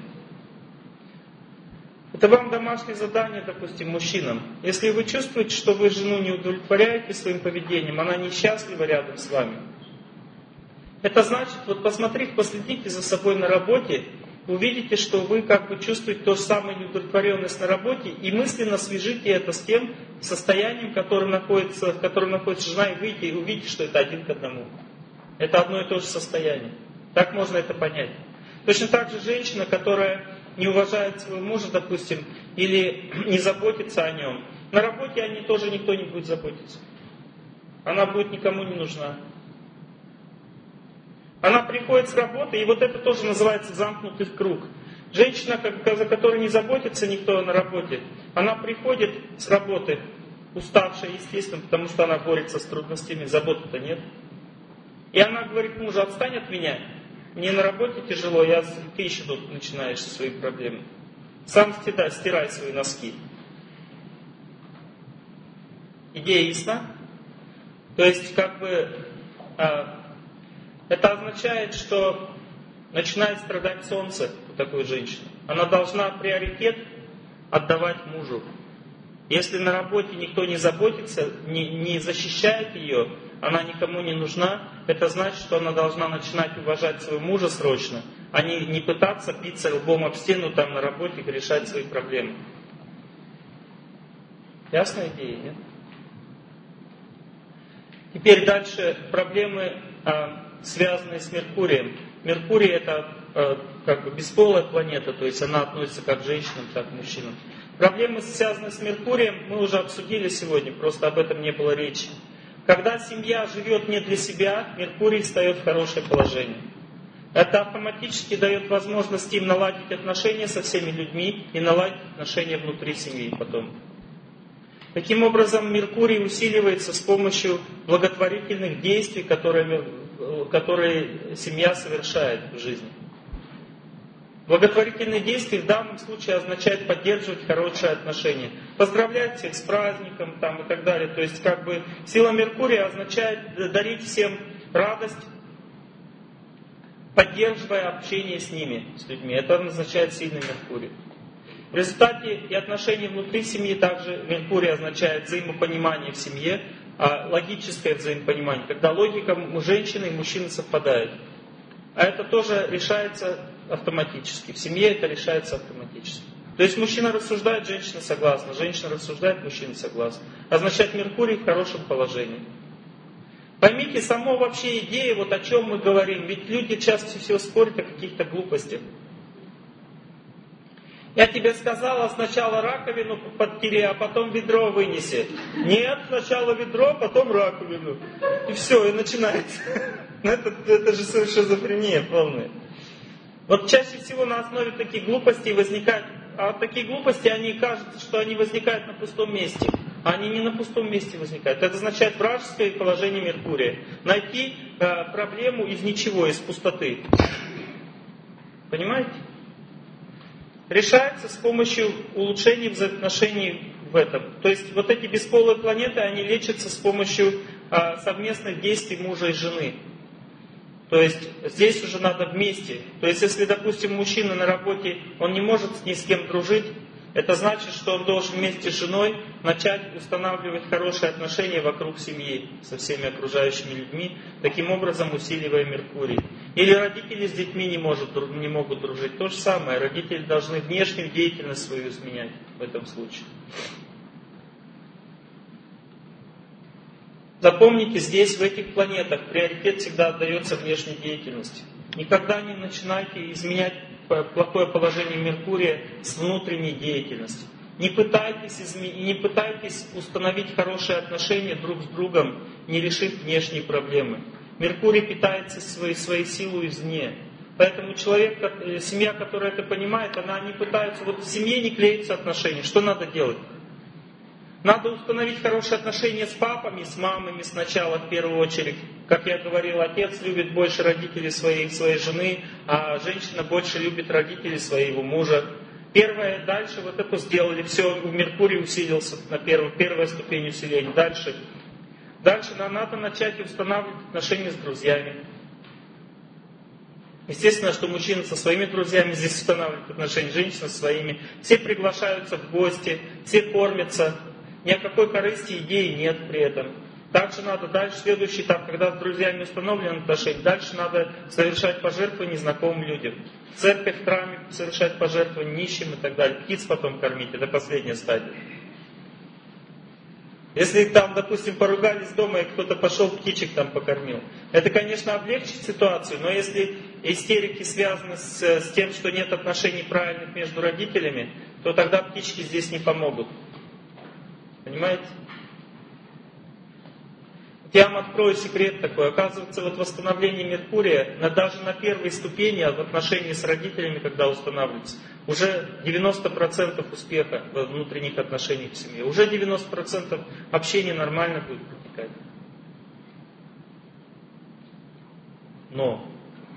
Это вам домашнее задание, допустим, мужчинам. Если вы чувствуете, что вы жену не удовлетворяете своим поведением, она несчастлива рядом с вами. Это значит, вот посмотрите, последите за собой на работе, увидите, что вы как бы чувствуете то же самое неудовлетворенность на работе, и мысленно свяжите это с тем состоянием, в котором находится жена, и выйдете, и увидите, что это один к одному. Это одно и то же состояние. Так можно это понять. Точно так же женщина, которая не уважает своего мужа, допустим, или не заботится о нем, на работе о ней тоже никто не будет заботиться. Она будет никому не нужна. Она приходит с работы, и вот это тоже называется замкнутый круг. Женщина, за которой не заботится никто на работе, она приходит с работы, уставшая, естественно, потому что она борется с трудностями, заботы-то нет. И она говорит мужу: отстань от меня, мне на работе тяжело, ты еще тут начинаешь свои проблемы. Сам стирай свои носки. Идея ясна? То есть, как бы, это означает, что начинает страдать солнце у такой женщины. Она должна приоритет отдавать мужу. Если на работе никто не заботится, не защищает ее, она никому не нужна, это значит, что она должна начинать уважать своего мужа срочно, а не пытаться биться лбом об стену там на работе и решать свои проблемы. Ясная идея, нет? Теперь дальше проблемы, связанные с Меркурием. Меркурий это как бы бесполая планета, то есть она относится как к женщинам, так и к мужчинам. Проблемы, связанные с Меркурием, мы уже обсудили сегодня, просто об этом не было речи. Когда семья живет не для себя, Меркурий встает в хорошее положение. Это автоматически дает возможность им наладить отношения со всеми людьми и наладить отношения внутри семьи потом. Таким образом, Меркурий усиливается с помощью благотворительных действий, которые семья совершает в жизни. Благотворительные действия в данном случае означает поддерживать хорошие отношения. Поздравлять всех с праздником там, и так далее. То есть как бы сила Меркурия означает дарить всем радость, поддерживая общение с ними, с людьми. Это означает сильный Меркурий. В результате и отношения внутри семьи также Меркурий означает взаимопонимание в семье, логическое взаимопонимание, когда логика женщины и мужчины совпадает. А это тоже решается автоматически. В семье это решается автоматически. То есть мужчина рассуждает, женщина согласна. Женщина рассуждает, мужчина согласен. Означает Меркурий в хорошем положении. Поймите, само вообще идея, вот о чем мы говорим. Ведь люди чаще всего спорят о каких-то глупостях. Я тебе сказала, сначала раковину подтери, а потом ведро вынеси. Нет, сначала ведро, потом раковину. И все, и начинается. Это же шизофрения полная. Вот чаще всего на основе таких глупостей возникают, а такие глупости, они кажется, что они возникают на пустом месте. Они не на пустом месте возникают. Это означает вражеское положение Меркурия. Найти проблему из ничего, из пустоты. Понимаете? Решается с помощью улучшения взаимоотношений в этом. То есть вот эти бесполые планеты, они лечатся с помощью совместных действий мужа и жены. То есть здесь уже надо вместе. То есть если, допустим, мужчина на работе, он не может ни с кем дружить, это значит, что он должен вместе с женой начать устанавливать хорошие отношения вокруг семьи, со всеми окружающими людьми, таким образом усиливая Меркурий. Или родители с детьми не могут дружить. То же самое, родители должны внешнюю деятельность свою изменять в этом случае. Запомните, здесь, в этих планетах, приоритет всегда отдается внешней деятельности. Никогда не начинайте изменять плохое положение Меркурия с внутренней деятельности. Не пытайтесь установить хорошие отношения друг с другом, не решив внешние проблемы. Меркурий питается своей силой извне. Поэтому семья, которая это понимает, она не пытается, вот в семье не клеятся отношения. Что надо делать? Надо установить хорошие отношения с папами, с мамами сначала в первую очередь. Как я говорил, отец любит больше родителей своей жены, а женщина больше любит родителей своего мужа. Первое, дальше вот это сделали, все, Меркурий усилился на первая ступень усиления. Дальше надо начать устанавливать отношения с друзьями. Естественно, что мужчина со своими друзьями здесь устанавливает отношения, женщина со своими. Все приглашаются в гости, все кормятся. Ни о какой корысти идеи нет при этом. Также надо дальше, следующий этап, когда с друзьями установлены отношения, дальше надо совершать пожертвования незнакомым людям. В церковь, в храме совершать пожертвования нищим и так далее. Птиц потом кормить, это последняя стадия. Если там, допустим, поругались дома и кто-то пошел птичек там покормил, это, конечно, облегчит ситуацию, но если истерики связаны с тем, что нет отношений правильных между родителями, то тогда птички здесь не помогут. Понимаете? Я вам открою секрет такой. Оказывается, вот восстановление Меркурия, даже на первой ступени в отношении с родителями, когда устанавливается, уже 90% успеха в внутренних отношениях в семье. Уже 90% общения нормально будет протекать. Но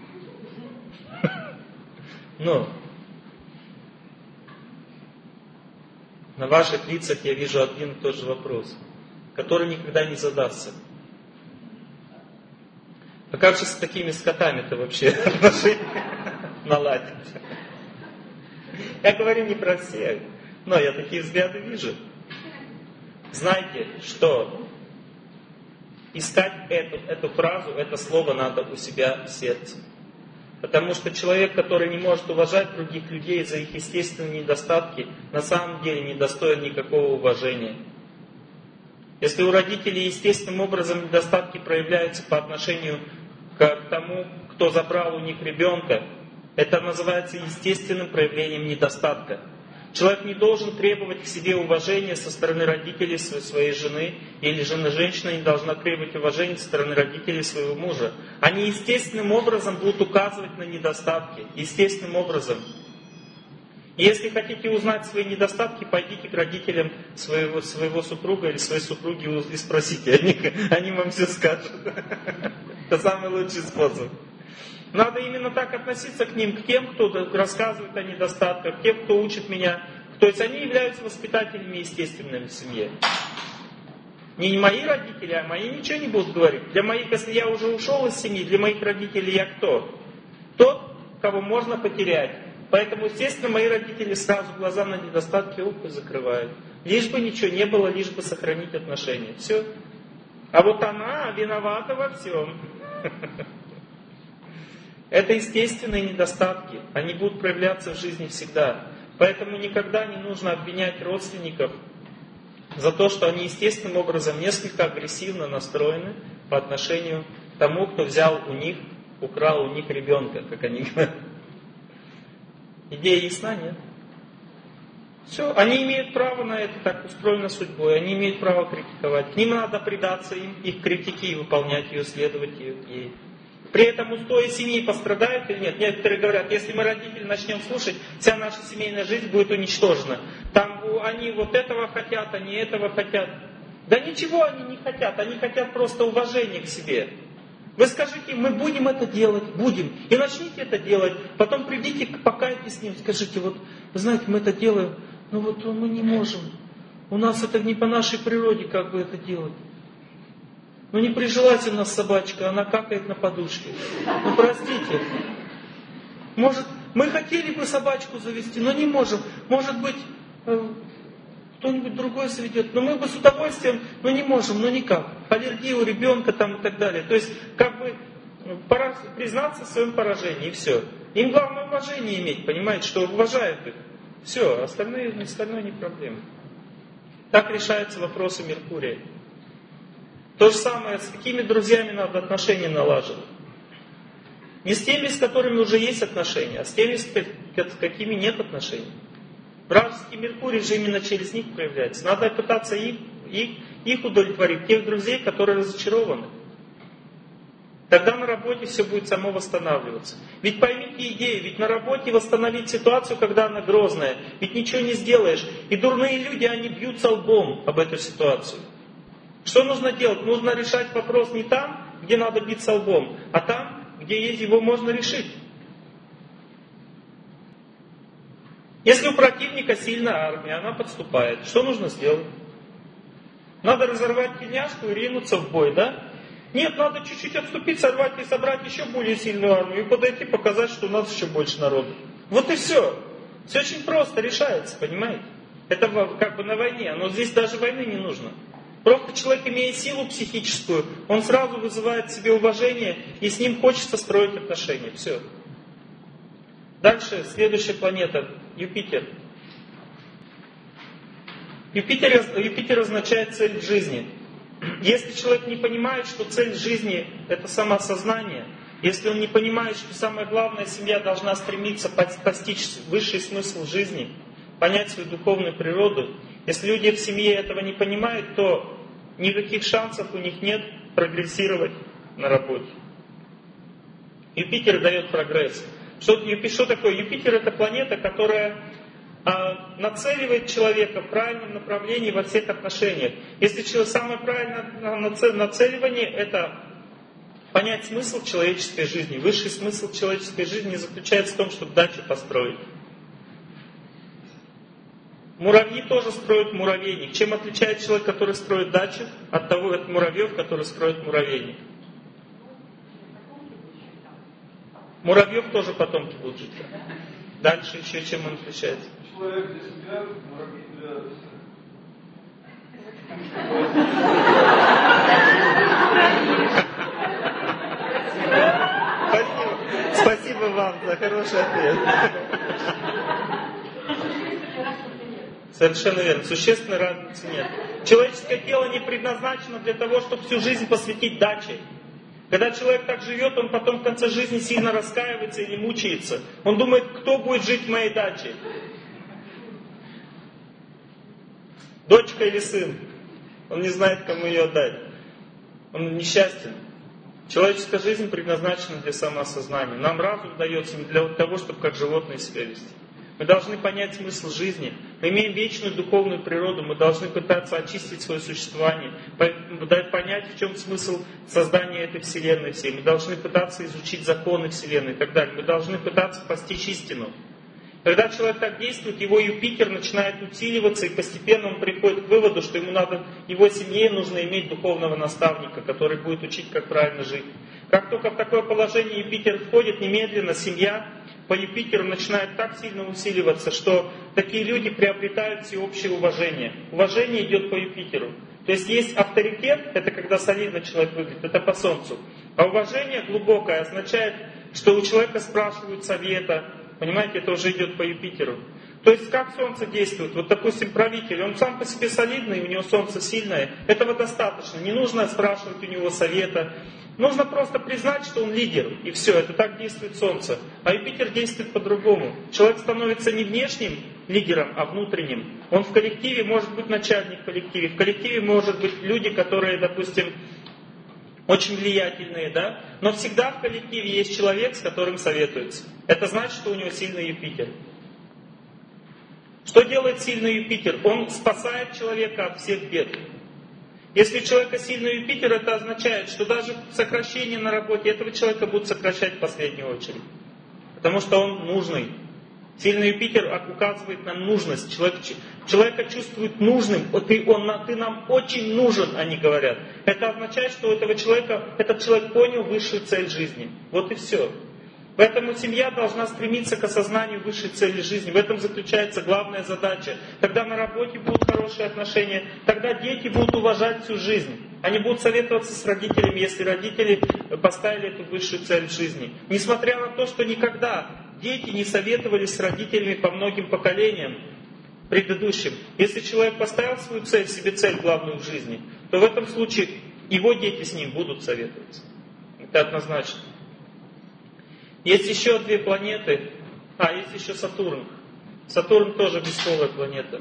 на ваших лицах я вижу один и тот же вопрос, который никогда не задастся. А как же с такими скотами-то вообще отношения наладить? Я говорю не про всех, но я такие взгляды вижу. Знайте, что искать эту фразу, это слово надо у себя в сердце. Потому что человек, который не может уважать других людей за их естественные недостатки, на самом деле не достоин никакого уважения. Если у родителей естественным образом недостатки проявляются по отношению к тому, кто забрал у них ребенка, это называется естественным проявлением недостатка. Человек не должен требовать к себе уважения со стороны родителей своей жены, или женщина не должна требовать уважения со стороны родителей своего мужа. Они естественным образом будут указывать на недостатки. Естественным образом. И если хотите узнать свои недостатки, пойдите к родителям своего супруга или своей супруги и спросите. Они вам все скажут. Это самый лучший способ. Надо именно так относиться к ним, к тем, кто рассказывает о недостатках, к тем, кто учит меня. То есть они являются воспитателями естественными в семье. Не мои родители, а мои ничего не будут говорить. Для моих, если я уже ушел из семьи, для моих родителей я кто? Тот, кого можно потерять. Поэтому, естественно, мои родители сразу глаза на недостатки закрывают. Лишь бы ничего не было, лишь бы сохранить отношения. Все. А вот она виновата во всем. Это естественные недостатки. Они будут проявляться в жизни всегда. Поэтому никогда не нужно обвинять родственников за то, что они естественным образом несколько агрессивно настроены по отношению к тому, кто взял у них, украл у них ребенка, как они говорят. Идея ясна, нет? Все, они имеют право на это, так устроено судьбой, они имеют право критиковать. К ним надо предаться им, их критике и выполнять ее, следовать ей. При этом устои семьи пострадают или нет? Некоторые говорят, если мы родители начнем слушать, вся наша семейная жизнь будет уничтожена. Там они вот этого хотят, они этого хотят. Да ничего они не хотят, они хотят просто уважения к себе. Вы скажите, мы будем это делать, будем. И начните это делать. Потом придите, покайтесь с ним, скажите, вот, вы знаете, мы это делаем, но вот мы не можем. У нас это не по нашей природе как бы это делать. Ну не прижилась у нас собачка, она какает на подушке. Ну простите. Может, мы хотели бы собачку завести, но не можем. Может быть, кто-нибудь другой заведет. Но мы бы с удовольствием, но не можем, но никак. Аллергия у ребенка там и так далее. То есть, как бы, признаться в своем поражении, и все. Им главное уважение иметь, понимаете, что уважают их. Все, остальное не проблема. Так решаются вопросы Меркурия. То же самое, с какими друзьями надо отношения налаживать. Не с теми, с которыми уже есть отношения, а с теми, с какими нет отношений. Вражеский Меркурий же именно через них проявляется. Надо пытаться их удовлетворить, тех друзей, которые разочарованы. Тогда на работе все будет само восстанавливаться. Ведь поймите идею, ведь на работе восстановить ситуацию, когда она грозная, ведь ничего не сделаешь. И дурные люди, они бьются лбом об эту ситуацию. Что нужно делать? Нужно решать вопрос не там, где надо биться лбом, а там, где его можно решить. Если у противника сильная армия, она подступает, что нужно сделать? Надо разорвать тельняшку и ринуться в бой, да? Нет, надо чуть-чуть отступить, сорвать и собрать еще более сильную армию и подойти, показать, что у нас еще больше народу. Вот и все. Все очень просто решается, понимаете? Это как бы на войне, но здесь даже войны не нужно. Просто человек, имея силу психическую, он сразу вызывает в себе уважение, и с ним хочется строить отношения. Все. Дальше, следующая планета, Юпитер. Юпитер означает цель жизни. Если человек не понимает, что цель жизни – это самоосознание, если он не понимает, что самое главное, семья должна стремиться постичь высший смысл жизни, понять свою духовную природу, если люди в семье этого не понимают, то никаких шансов у них нет прогрессировать на работе. Юпитер дает прогресс. Что такое? Юпитер – это планета, которая нацеливает человека в правильном направлении во всех отношениях. Если самое правильное нацеливание – это понять смысл человеческой жизни. Высший смысл человеческой жизни заключается в том, чтобы дачу построить. Муравьи тоже строят муравейник. Чем отличается человек, который строит дачу, от муравьев, который строит муравейник? Муравьев тоже потомки будут жить. Дальше еще чем он отличается? Человек для себя, муравьи для Спасибо вам за хороший ответ. Совершенно верно. Существенной разницы нет. Человеческое тело не предназначено для того, чтобы всю жизнь посвятить даче. Когда человек так живет, он потом в конце жизни сильно раскаивается или мучается. Он думает, кто будет жить в моей даче? Дочка или сын? Он не знает, кому ее отдать. Он несчастен. Человеческая жизнь предназначена для самоосознания. Нам разум дается не для того, чтобы как животные себя вести. Мы должны понять смысл жизни. Мы имеем вечную духовную природу. Мы должны пытаться очистить свое существование. Понять, в чем смысл создания этой Вселенной всей. Мы должны пытаться изучить законы Вселенной и так далее. Мы должны пытаться постичь истину. Когда человек так действует, его Юпитер начинает усиливаться, и постепенно он приходит к выводу, что его семье нужно иметь духовного наставника, который будет учить, как правильно жить. Как только в такое положение Юпитер входит, немедленно семья по Юпитеру начинает так сильно усиливаться, что такие люди приобретают всеобщее уважение. Уважение идет по Юпитеру. То есть есть авторитет, это когда солидно человек выглядит, это по Солнцу. А уважение глубокое означает, что у человека спрашивают совета. Понимаете, это уже идет по Юпитеру. То есть как Солнце действует? Вот, допустим, правитель, он сам по себе солидный, у него Солнце сильное. Этого достаточно. Не нужно спрашивать у него совета. Нужно просто признать, что он лидер. И все, это так действует Солнце. А Юпитер действует по-другому. Человек становится не внешним лидером, а внутренним. Он в коллективе может быть начальник в коллективе. В коллективе может быть люди, которые, допустим, очень влиятельные, да? Но всегда в коллективе есть человек, с которым советуется. Это значит, что у него сильный Юпитер. Что делает сильный Юпитер? Он спасает человека от всех бед. Если у человека сильный Юпитер, это означает, что даже сокращение на работе этого человека будут сокращать в последнюю очередь. Потому что он нужный. Сильный Юпитер указывает на нужность. Человека чувствует нужным. Ты нам очень нужен, они говорят. Это означает, что у этого человека, этот человек понял высшую цель жизни. Вот и все. Поэтому семья должна стремиться к осознанию высшей цели жизни. В этом заключается главная задача. Тогда на работе будут хорошие отношения, тогда дети будут уважать всю жизнь. Они будут советоваться с родителями, если родители поставили эту высшую цель жизни. Несмотря на то, что никогда дети не советовались с родителями по многим поколениям предыдущим. Если человек поставил свою цель, себе цель главную в жизни, то в этом случае его дети с ним будут советоваться. Это однозначно. Есть еще две планеты. Есть еще Сатурн. Сатурн тоже бесполая планета.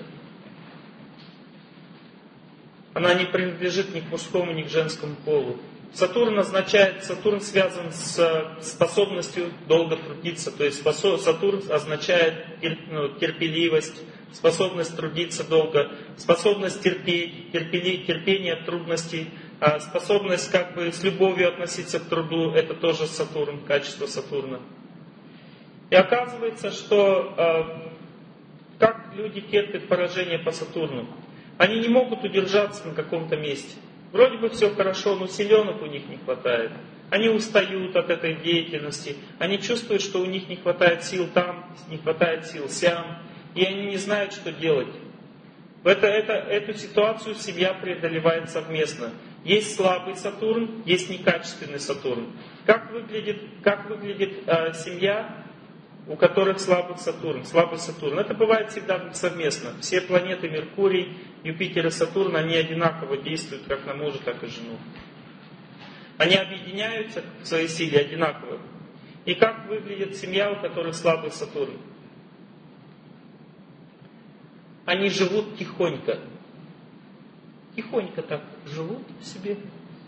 Она не принадлежит ни к мужскому, ни к женскому полу. Сатурн связан с способностью долго трудиться. То есть Сатурн означает терпеливость, способность трудиться долго, способность терпеть, терпение трудностей, способность с любовью относиться к труду. Это тоже Сатурн, качество Сатурна. И оказывается, что как люди терпят поражение по Сатурну. Они не могут удержаться на каком-то месте. Вроде бы все хорошо, но силенок у них не хватает. Они устают от этой деятельности. Они чувствуют, что у них не хватает сил там, не хватает сил сям. И они не знают, что делать. Эту ситуацию семья преодолевает совместно. Есть слабый Сатурн, есть некачественный Сатурн. Как выглядит семья, у которых слабый Сатурн? Слабый Сатурн. Это бывает всегда совместно. Все планеты Меркурий, Юпитер и Сатурн, они одинаково действуют как на мужа, так и жену. Они объединяются в своей силе одинаково. И как выглядит семья, у которых слабый Сатурн? Они живут тихонько. Тихонько так живут себе.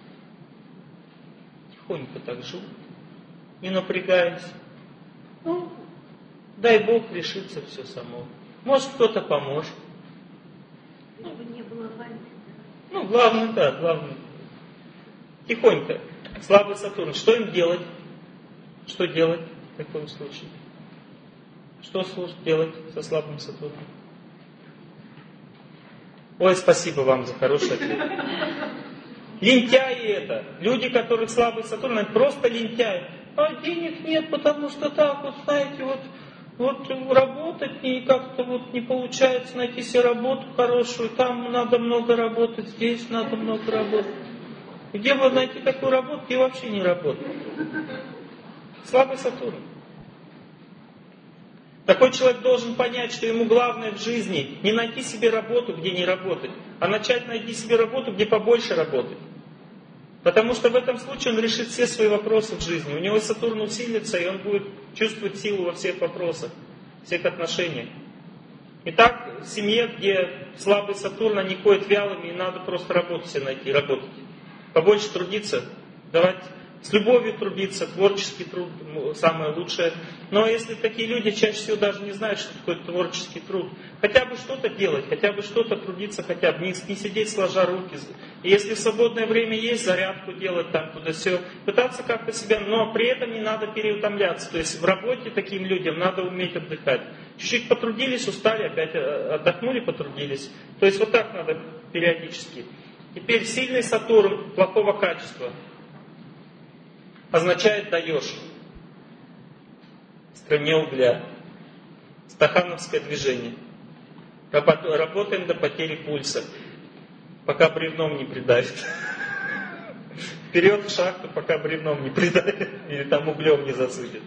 Тихонько так живут. Не напрягаясь. Дай Бог, решится все само. Может, кто-то поможет. Чтобы не было войны. Главное. Тихонько. Слабый Сатурн. Что им делать? Что делать в таком случае? Что делать со слабым Сатурном? Ой, спасибо вам за хороший ответ. Лентяи это. Люди, которых слабый Сатурн, это просто лентяи. Денег нет, потому что так знаете, работать и как-то не получается найти себе работу хорошую. Там надо много работать, здесь надо много работать. Где бы найти такую работу, где вообще не работать? Слабый Сатурн. Такой человек должен понять, что ему главное в жизни не найти себе работу, где не работать, а начать найти себе работу, где побольше работать. Потому что в этом случае он решит все свои вопросы в жизни. У него Сатурн усилится, и он будет чувствовать силу во всех вопросах, всех отношениях. Итак, в семье, где слабый Сатурн, они ходят вялыми, и надо просто работу себе найти, работать. Побольше трудиться, давать с любовью трудиться, творческий труд самое лучшее. Но если такие люди чаще всего даже не знают, что такое творческий труд, хотя бы что-то делать, хотя бы что-то трудиться, хотя бы не сидеть сложа руки. И если в свободное время есть, зарядку делать там туда-сё, пытаться как-то себя, но при этом не надо переутомляться. То есть в работе таким людям надо уметь отдыхать. Чуть-чуть потрудились, устали, опять отдохнули, потрудились. То есть вот так надо периодически. Теперь сильный Сатурн плохого качества означает даешь. В стране угля. Стахановское движение. Работаем до потери пульса. Пока бревном не придавит. Вперед в шахту, пока бревном не придавит. Или там углем не засыпет.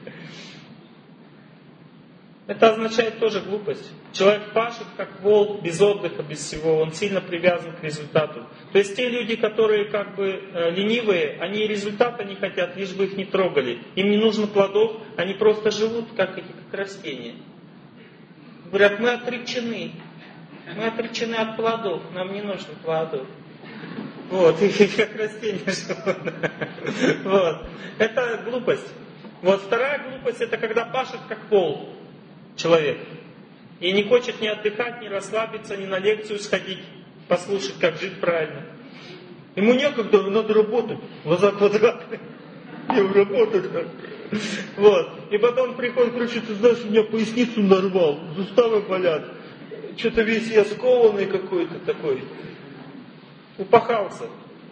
Это означает тоже глупость. Человек пашет как вол, без отдыха, без всего. Он сильно привязан к результату. То есть те люди, которые ленивые, они результата не хотят, лишь бы их не трогали. Им не нужно плодов, они просто живут как растения. Говорят, мы отречены от плодов, нам не нужно плодов. Вот, и как растение живут. Вот. Это глупость. Вот вторая глупость, это когда пашет как вол человек. И не хочет ни отдыхать, ни расслабиться, ни на лекцию сходить, послушать, как жить правильно. Ему некогда, надо работать. Глаза квадратные. Я работать надо. Вот. И потом приходит, короче, ты знаешь, у меня поясницу нарвал, суставы болят. Что-то весь я скованный какой-то такой. Упахался.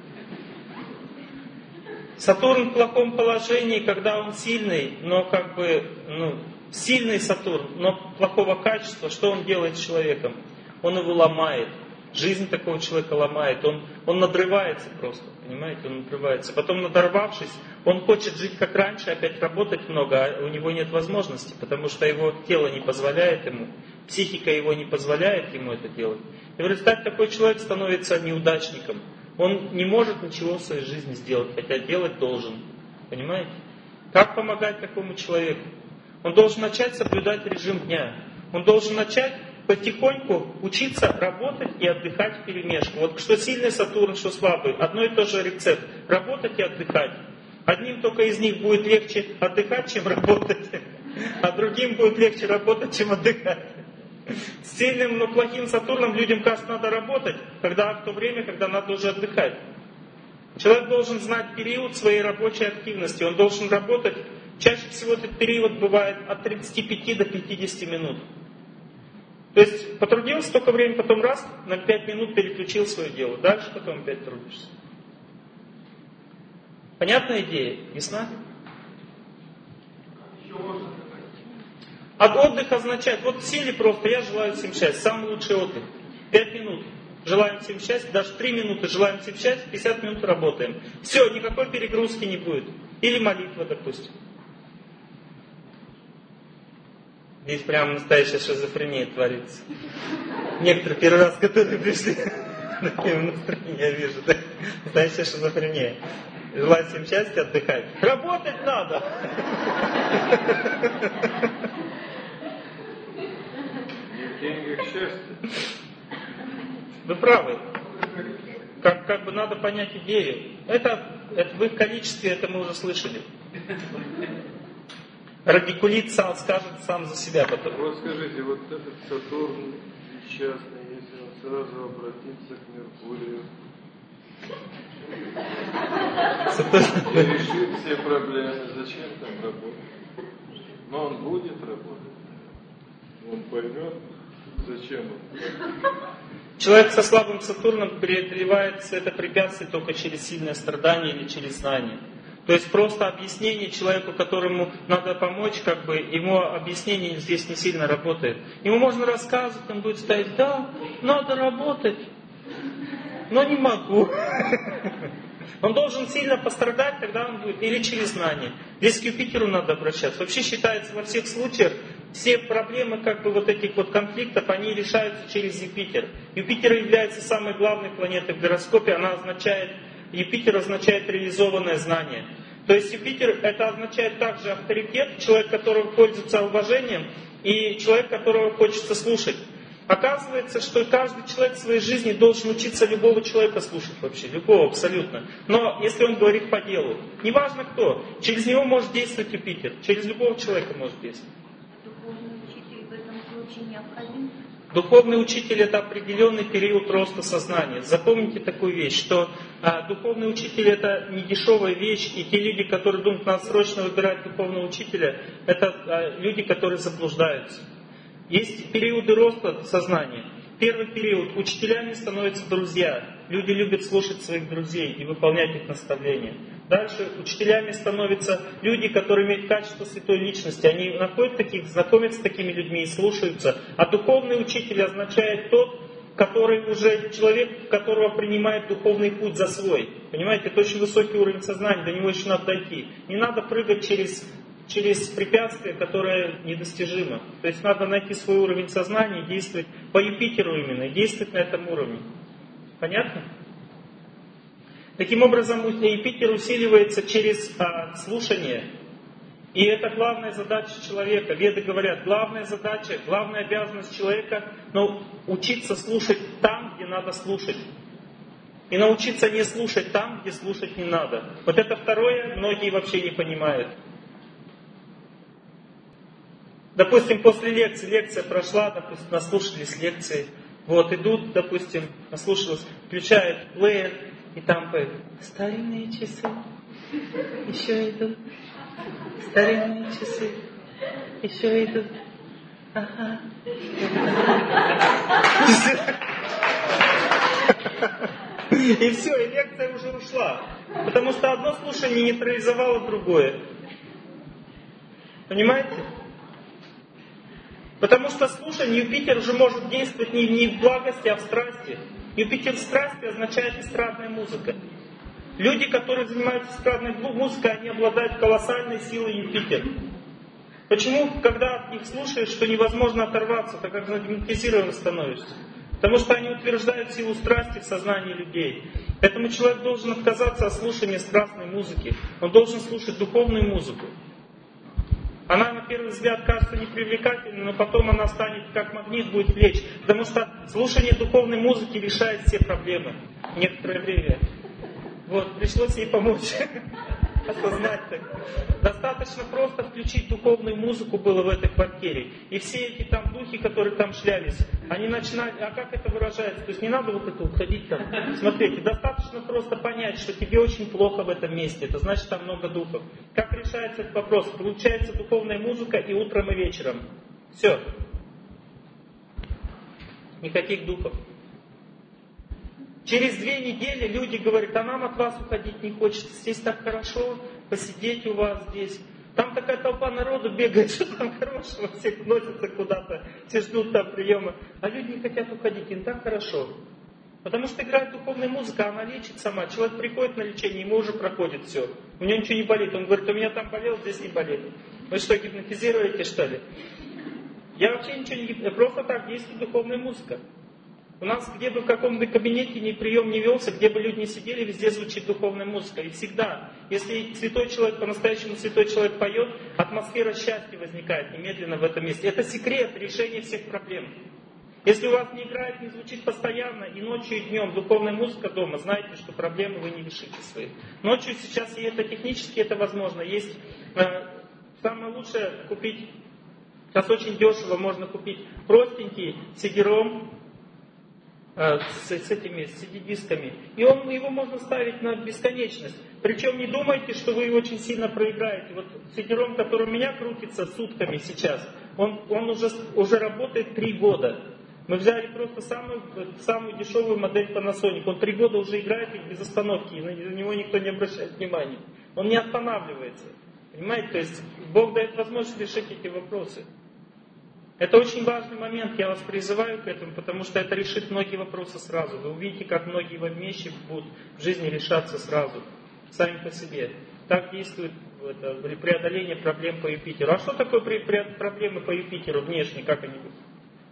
Сатурн в плохом положении, когда он сильный, но как бы, сильный Сатурн, но плохого качества, что он делает с человеком? Он его ломает. Жизнь такого человека ломает. Он надрывается просто, понимаете? Он надрывается. Потом, надорвавшись, он хочет жить как раньше, опять работать много, а у него нет возможности, потому что его тело не позволяет ему, психика его не позволяет ему это делать. И в результате такой человек становится неудачником. Он не может ничего в своей жизни сделать, хотя делать должен. Понимаете? Как помогать такому человеку? Он должен начать соблюдать режим дня. Он должен начать потихоньку учиться работать и отдыхать вперемешку. Вот что сильный Сатурн, что слабый. Одно и то же рецепт. Работать и отдыхать. Одним только из них будет легче отдыхать, чем работать. А другим будет легче работать, чем отдыхать. С сильным, но плохим Сатурном людям кажется, надо работать, в то время, когда надо уже отдыхать. Человек должен знать период своей рабочей активности. Он должен работать. Чаще всего этот период бывает от 35 до 50 минут. То есть потрудился столько времени, потом раз, на 5 минут переключил свое дело. Дальше потом опять трудишься. Понятная идея? Ясна? От отдыха означает, вот сели просто, я желаю всем счастья, самый лучший отдых. 5 минут. Желаем всем счастья, даже 3 минуты желаем всем счастья, 50 минут работаем. Все, никакой перегрузки не будет. Или молитва, допустим. Здесь прямо настоящая шизофрения творится. Некоторые первый раз, которые пришли, таким настроением я вижу, да? Настоящая шизофрения. Желаю всем счастья, отдыхать. Работать надо! Не в деньгах счастье. Вы правы. Как бы надо понять идею. Это в их количестве, это мы уже слышали. Радикулит скажет сам за себя потом. Вот скажите, вот этот Сатурн несчастный, если он сразу обратится к Меркурию и решит все проблемы, зачем там работать? Но он будет работать. Он поймет, зачем он. Человек со слабым Сатурном преодолевает это препятствие только через сильное страдание или через знание. То есть просто объяснение человеку, которому надо помочь, ему объяснение здесь не сильно работает. Ему можно рассказывать, он будет стоять, да, надо работать, но не могу. Он должен сильно пострадать, тогда он будет, или через знание. Здесь к Юпитеру надо обращаться. Вообще считается во всех случаях, все проблемы вот этих вот конфликтов, они решаются через Юпитер. Юпитер является самой главной планетой в гороскопе, Юпитер означает реализованное знание. То есть Юпитер это означает также авторитет, человек, которого пользуется уважением, и человек, которого хочется слушать. Оказывается, что каждый человек в своей жизни должен учиться любого человека слушать вообще, любого абсолютно. Но если он говорит по делу, неважно кто, через него может действовать Юпитер, через любого человека может действовать. Духовный учитель в этом случае необходим? Духовный учитель это определенный период роста сознания. Запомните такую вещь, что духовный учитель это не дешевая вещь, и те люди, которые думают, надо срочно выбирать духовного учителя, это люди, которые заблуждаются. Есть периоды роста сознания. Первый период. Учителями становятся друзья. Люди любят слушать своих друзей и выполнять их наставления. Дальше учителями становятся люди, которые имеют качество святой личности. Они знакомятся с такими людьми и слушаются. А духовный учитель означает тот, который уже человек, которого принимает духовный путь за свой. Понимаете, это очень высокий уровень сознания, до него еще надо дойти. Не надо прыгать через препятствие, которое недостижимо. То есть надо найти свой уровень сознания и действовать по Юпитеру именно, и действовать на этом уровне. Понятно? Таким образом, Юпитер усиливается через слушание. И это главная задача человека. Веды говорят, главная задача, главная обязанность человека, учиться слушать там, где надо слушать. И научиться не слушать там, где слушать не надо. Вот это второе многие вообще не понимают. Допустим, после лекции, лекция прошла, допустим, наслушались лекции. Вот, идут, допустим, наслушались, включают плеер, и там поют старинные часы, еще идут, старинные часы, еще идут. Ага. И все, и лекция уже ушла. Потому что одно слушание нейтрализовало другое. Понимаете? Потому что слушание Юпитер уже может действовать не в благости, а в страсти. Юпитер в страсти означает эстрадная музыка. Люди, которые занимаются эстрадной музыкой, они обладают колоссальной силой Юпитер. Почему, когда от них слушаешь, что невозможно оторваться, так как загипнотизирован становишься? Потому что они утверждают силу страсти в сознании людей. Поэтому человек должен отказаться от слушания страстной музыки. Он должен слушать духовную музыку. Она на первый взгляд кажется непривлекательной, но потом она станет как магнит, будет влечь. Потому что слушание духовной музыки решает все проблемы. Некоторое время. Вот, пришлось ей помочь осознать так. Достаточно просто включить духовную музыку было в этой квартире. И все эти там духи, которые там шлялись, они начинали, а как это выражается? То есть не надо вот это уходить там. Смотрите, достаточно просто понять, что тебе очень плохо в этом месте. Это значит, там много духов. Как решается этот вопрос? Включается духовная музыка и утром, и вечером. Все. Никаких духов. Через 2 недели люди говорят, а нам от вас уходить не хочется, здесь так хорошо, посидеть у вас здесь. Там такая толпа народу бегает, что там хорошего, все носятся куда-то, все ждут там приема. А люди не хотят уходить, им так хорошо. Потому что играет духовная музыка, она лечит сама. Человек приходит на лечение, ему уже проходит все. У него ничего не болит. Он говорит, у меня там болело, здесь не болит. Вы что, гипнотизируете, что ли? Я вообще ничего не гипнотизирую, просто так действует духовная музыка. У нас где бы в каком-то кабинете ни прием не велся, где бы люди не сидели, везде звучит духовная музыка. И всегда, если святой человек, по-настоящему святой человек поет, атмосфера счастья возникает немедленно в этом месте. Это секрет решения всех проблем. Если у вас не играет, не звучит постоянно, и ночью, и днем духовная музыка дома, знайте, что проблемы вы не решите свои. Ночью сейчас, и это технически это возможно. Есть самое лучшее купить, сейчас очень дешево можно купить простенький CD-ROM, с этими CD-дисками. И его можно ставить на бесконечность. Причем не думайте, что вы очень сильно проиграете. Вот CD-ROM, который у меня крутится сутками сейчас, он уже работает 3 года. Мы взяли просто самую дешевую модель Panasonic. Он 3 года уже играет их без остановки, и на него никто не обращает внимания. Он не останавливается. Понимаете? То есть Бог дает возможность решить эти вопросы. Это очень важный момент, я вас призываю к этому, потому что это решит многие вопросы сразу. Вы увидите, как многие вещи будут в жизни решаться сразу, сами по себе. Так действует преодоление проблем по Юпитеру. А что такое проблемы по Юпитеру внешне, как они будут?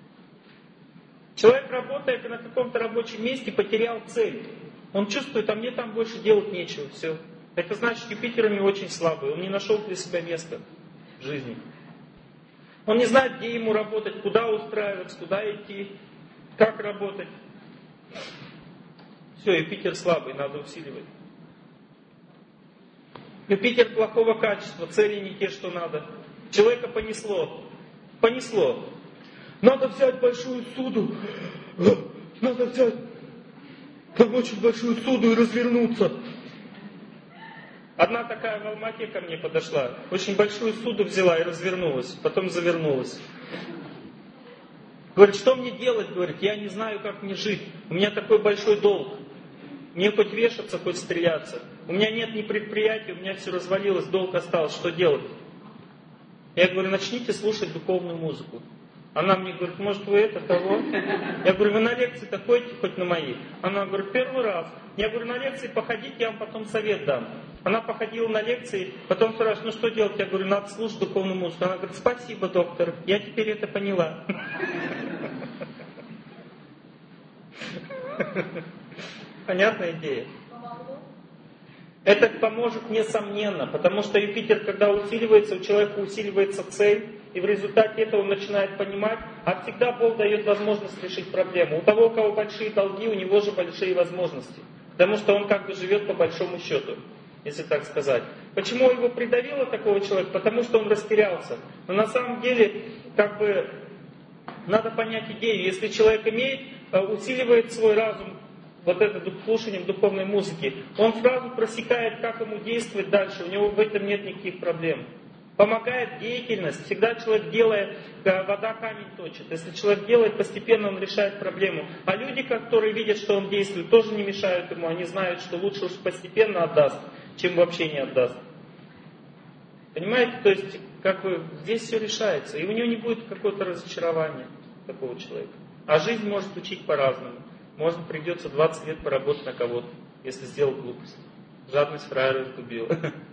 Человек, работая на каком-то рабочем месте, потерял цель. Он чувствует, а мне там больше делать нечего, все. Это значит, Юпитер у него очень слабый, он не нашел для себя места в жизни. Он не знает, где ему работать, куда устраиваться, куда идти, как работать. Все, Юпитер слабый, надо усиливать. Юпитер плохого качества, цели не те, что надо. Человека понесло. Понесло. Надо взять большую суду. Надо взять там очень большую суду и развернуться. Одна такая в Алмате ко мне подошла, очень большую суду взяла и развернулась, потом завернулась. Говорит, что мне делать? Говорит, я не знаю, как мне жить. У меня такой большой долг. Мне хоть вешаться, хоть стреляться. У меня нет ни предприятия, у меня все развалилось, долг остался, что делать? Я говорю, начните слушать духовную музыку. Она мне говорит, может вы это, того? Я говорю, вы на лекции-то ходите хоть на мои? Она говорит, 1 раз. Я говорю, на лекции походите, я вам потом совет дам. Она походила на лекции, потом спрашивает, ну что делать? Я говорю, надо слушать духовную музыку. Она говорит, спасибо, доктор, я теперь это поняла. Понятная идея? Это поможет несомненно, потому что Юпитер, когда усиливается, у человека усиливается цель, и в результате этого он начинает понимать, а всегда Бог дает возможность решить проблему. У того, у кого большие долги, у него же большие возможности. Потому что он как бы живет по большому счету, если так сказать. Почему его придавило такого человека? Потому что он растерялся. Но на самом деле, как бы, надо понять идею. Если человек усиливает свой разум вот это слушанием духовной музыки, он сразу просекает, как ему действовать дальше. У него в этом нет никаких проблем. Помогает деятельность. Всегда человек делает, вода камень точит. Если человек делает, постепенно он решает проблему. А люди, которые видят, что он действует, тоже не мешают ему. Они знают, что лучше уж постепенно отдаст, чем вообще не отдаст. Понимаете? То есть, как бы, здесь все решается. И у него не будет какого-то разочарования такого человека. А жизнь может учить по-разному. Может, придется 20 лет поработать на кого-то, если сделал глупость. Жадность фраера изгубила.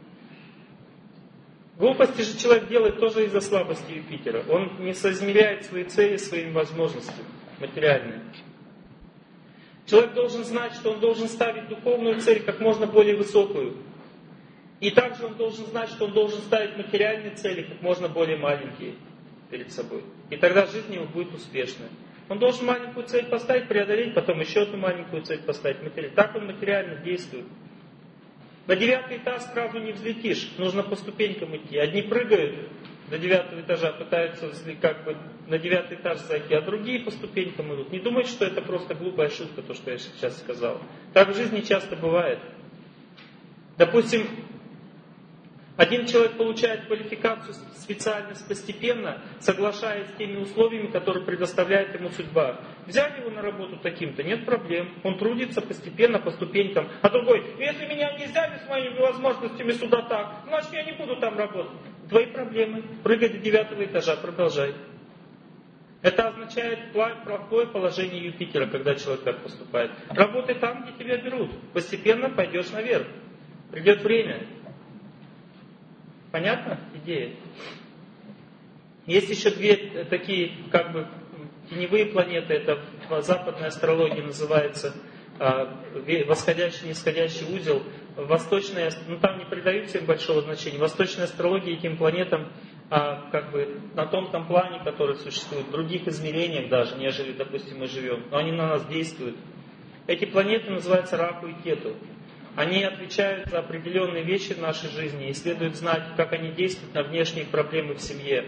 Глупости же человек делает тоже из-за слабости Юпитера. Он не соизмеряет свои цели своими возможностями материальными. Человек должен знать, что он должен ставить духовную цель как можно более высокую. И также он должен знать, что он должен ставить материальные цели как можно более маленькие перед собой. И тогда жизнь его будет успешной. Он должен маленькую цель поставить, преодолеть, потом еще одну маленькую цель поставить. Так он материально действует. На 9-й этаж сразу не взлетишь, нужно по ступенькам идти. Одни прыгают до 9-го этажа, пытаются как бы на 9-й этаж зайти, а другие по ступенькам идут. Не думайте, что это просто глупая шутка, то, что я сейчас сказал. Так в жизни часто бывает. Допустим, один человек получает квалификацию, специальность постепенно, соглашаясь с теми условиями, которые предоставляет ему судьба. Взяли его на работу таким-то, нет проблем. Он трудится постепенно, по ступенькам. А другой, если меня не взяли с моими возможностями сюда так, значит я не буду там работать. Твои проблемы. Прыгай до 9-го этажа, продолжай. Это означает плохое положение Юпитера, когда человек так поступает. Работай там, где тебя берут. Постепенно пойдешь наверх. Придет время. Понятно идея? Есть еще две такие, как бы, теневые планеты. Это в западной астрологии называется восходящий, нисходящий узел. Восточная, там не придают им большого значения. Восточная астрология этим планетам, как бы, на том плане, который существует, в других измерениях даже, нежели, допустим, мы живем. Но они на нас действуют. Эти планеты называются Раху и Кету. Они отвечают за определенные вещи в нашей жизни, и следует знать, как они действуют на внешние проблемы в семье.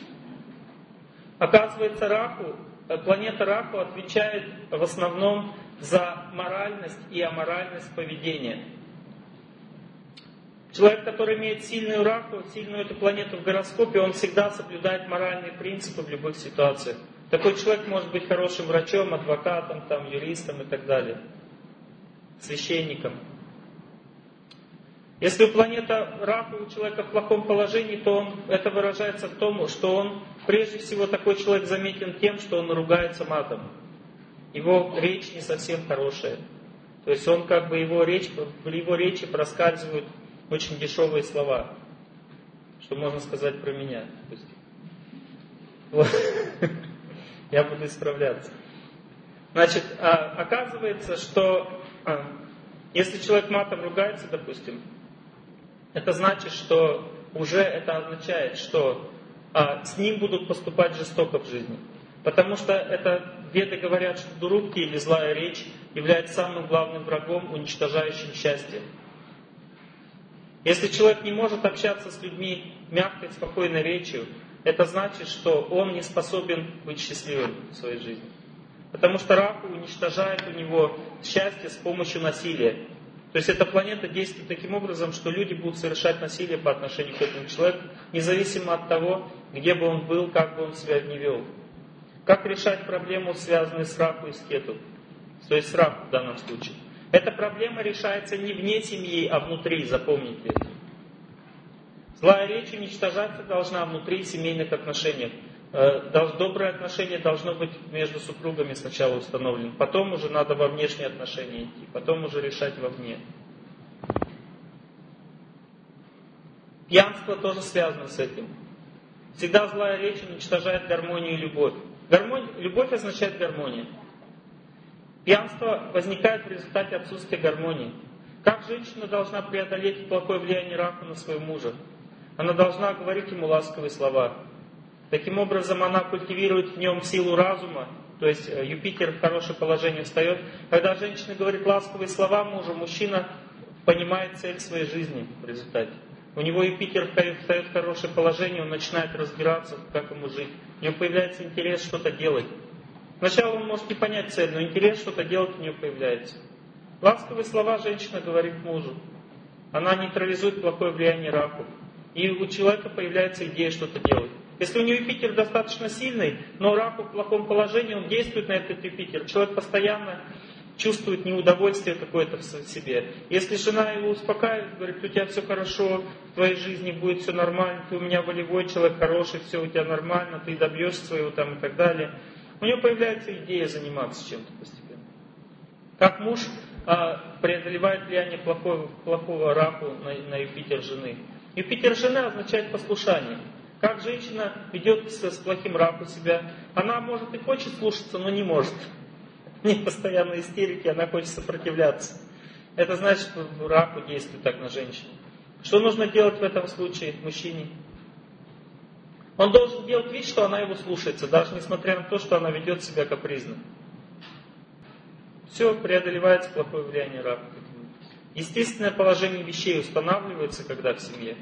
Оказывается, планета Раху отвечает в основном за моральность и аморальность поведения. Человек, который имеет сильную Раху, сильную эту планету в гороскопе, он всегда соблюдает моральные принципы в любых ситуациях. Такой человек может быть хорошим врачом, адвокатом, юристом и так далее, священником. Если у планеты Раху у человека в плохом положении, то это выражается в том, что он, прежде всего, такой человек заметен тем, что он ругается матом. Его речь не совсем хорошая. То есть он, как бы, в его речи проскальзывают очень дешевые слова. Что можно сказать про меня. Я буду исправляться. Значит, оказывается, что если человек матом ругается, допустим, это значит, что уже это означает, что с ним будут поступать жестоко в жизни. Потому что веды говорят, что дурупки или злая речь является самым главным врагом, уничтожающим счастье. Если человек не может общаться с людьми мягкой, спокойной речью, это значит, что он не способен быть счастливым в своей жизни. Потому что Раху уничтожает у него счастье с помощью насилия. То есть эта планета действует таким образом, что люди будут совершать насилие по отношению к этому человеку, независимо от того, где бы он был, как бы он себя не вел. Как решать проблему, связанную с Раху и с Кету? То есть с Раху в данном случае. Эта проблема решается не вне семьи, а внутри, запомните это. Злая речь уничтожаться должна внутри семейных отношений. Доброе отношение должно быть между супругами сначала установлено, потом уже надо во внешние отношения идти, потом уже решать вовне. Пьянство тоже связано с этим. Всегда злая речь уничтожает гармонию и любовь. Любовь означает гармония. Пьянство возникает в результате отсутствия гармонии. Как женщина должна преодолеть плохое влияние Раху на своего мужа? Она должна говорить ему ласковые слова. Таким образом, она культивирует в нем силу разума то есть Юпитер в хорошее положение встает. Когда женщина говорит ласковые слова мужу, мужчина понимает цель своей жизни в результате. У него Юпитер встает в хорошее положение, он начинает разбираться, как ему жить. У него появляется интерес что-то делать. Сначала он может не понять цель, но интерес что-то делать у него появляется. Ласковые слова женщина говорит мужу. Она нейтрализует плохое влияние Раху. И у человека появляется идея что-то делать. Если у него Юпитер достаточно сильный, но Раху в плохом положении, он действует на этот Юпитер. Человек постоянно чувствует неудовольствие какое-то в себе. Если жена его успокаивает, говорит, у тебя все хорошо, в твоей жизни будет все нормально, ты у меня волевой человек, хороший, все у тебя нормально, ты добьешься своего там и так далее. У него появляется идея заниматься чем-то постепенно. Как муж преодолевает влияние плохого Раху на Юпитер жены. Юпитер жены означает послушание. Как женщина ведет с плохим Раху себя, она может и хочет слушаться, но не может. У нее постоянно истерики, она хочет сопротивляться. Это значит, что Раху действует так на женщину. Что нужно делать в этом случае мужчине? Он должен делать вид, что она его слушается, даже несмотря на то, что она ведет себя капризно. Все, преодолевается плохое влияние Раху. Естественное положение вещей устанавливается, когда в семье.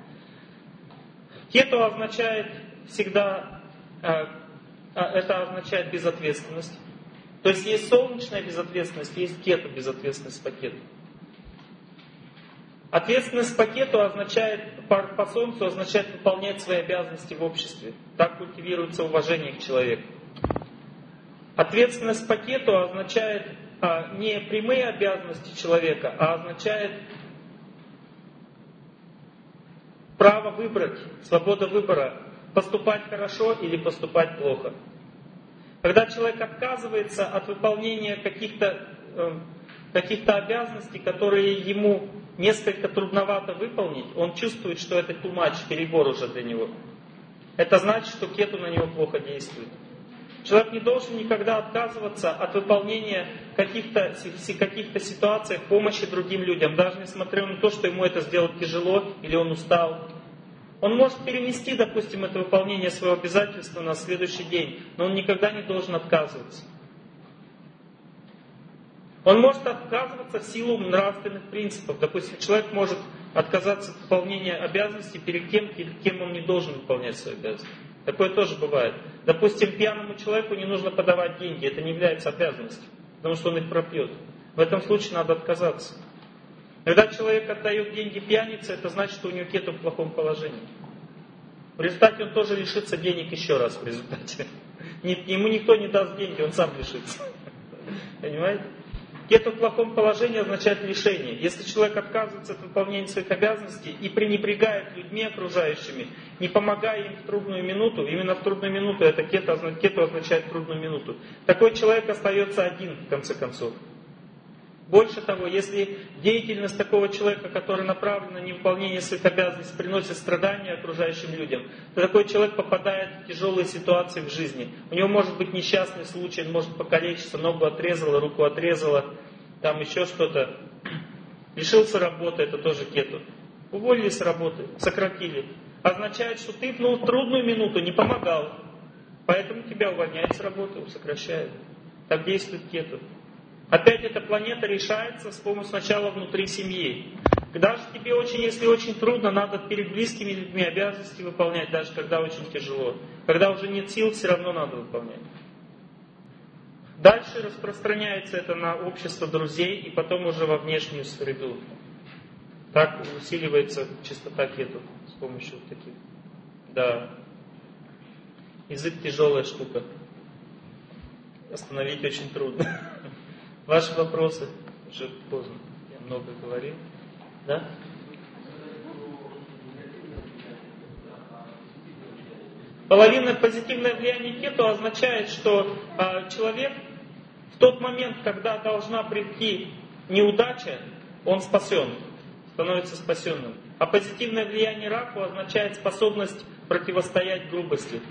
Кету означает всегда, это означает безответственность. То есть есть солнечная безответственность, есть кету безответственность по кету. Ответственность по кету означает, по солнцу означает выполнять свои обязанности в обществе. Так культивируется уважение к человеку. Ответственность по кету означает не прямые обязанности человека, а означает право выбрать, свобода выбора, поступать хорошо или поступать плохо. Когда человек отказывается от выполнения каких-то обязанностей, которые ему несколько трудновато выполнить, он чувствует, что это too much, перебор уже для него. Это значит, что кету на него плохо действует. Человек не должен никогда отказываться от выполнения каких-то ситуаций, помощи другим людям, даже несмотря на то, что ему это сделать тяжело или он устал. Он может перенести, допустим, это выполнение своего обязательства на следующий день, но он никогда не должен отказываться. Он может отказываться в силу нравственных принципов. Допустим, человек может отказаться от выполнения обязанностей перед тем, кем он не должен выполнять свои обязанности. Такое тоже бывает. Допустим, пьяному человеку не нужно подавать деньги, это не является обязанностью, потому что он их пропьет. В этом случае надо отказаться. Когда человек отдает деньги пьянице, это значит, что у него кету в плохом положении. В результате он тоже лишится денег еще раз в результате. Ему никто не даст деньги, он сам лишится. Понимаете? Кету в плохом положении означает лишение. Если человек отказывается от выполнения своих обязанностей и пренебрегает людьми окружающими, не помогая им в трудную минуту, именно в трудную минуту, это кету означает трудную минуту, такой человек остается один в конце концов. Больше того, если деятельность такого человека, который направлен на невыполнение своих обязанностей, приносит страдания окружающим людям, то такой человек попадает в тяжелые ситуации в жизни. У него может быть несчастный случай, он может покалечиться, ногу отрезало, руку отрезало, там еще что-то. Лишился работы, это тоже кету. Уволили с работы, сократили. Означает, что ты в трудную минуту не помогал, поэтому тебя увольняют с работы, сокращают. Так действует кету. Опять эта планета решается с помощью сначала внутри семьи. Даже тебе если очень трудно, надо перед близкими людьми обязанности выполнять, даже когда очень тяжело. Когда уже нет сил, все равно надо выполнять. Дальше распространяется это на общество друзей и потом уже во внешнюю среду. Так усиливается чистота кету с помощью вот таких. Да. Язык тяжелая штука. Остановить очень трудно. Ваши вопросы? Уже поздно. Я много говорил. Да? Половинное позитивное влияние кету означает, что человек в тот момент, когда должна прийти неудача, он спасен, становится спасенным. А позитивное влияние Раху означает способность противостоять грубости.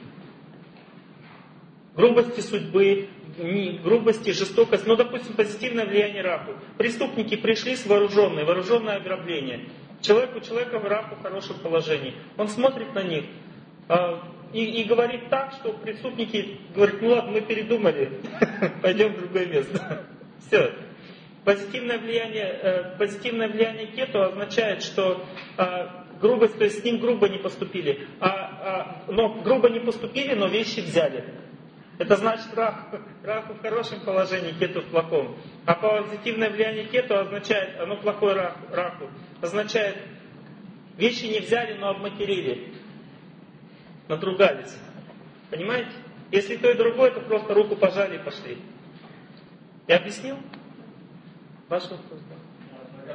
Грубости судьбы, грубости, жестокость. Ну, допустим, позитивное влияние Раху. Преступники пришли с вооруженное ограбление. У человека в Раху в хорошем положении. Он смотрит на них. И говорит так, что преступники говорят, ну ладно, мы передумали, пойдем в другое место. Все. Позитивное влияние кету означает, что грубость, то есть с ним грубо не поступили. Но грубо не поступили, но вещи взяли. Это значит раху в хорошем положении, кету в плохом. А позитивное влияние кету означает, оно плохое раху, означает, вещи не взяли, но обматерили. Надругались. Понимаете? Если то и другое, то просто руку пожали и пошли. Я объяснил? Ваш вопрос, да.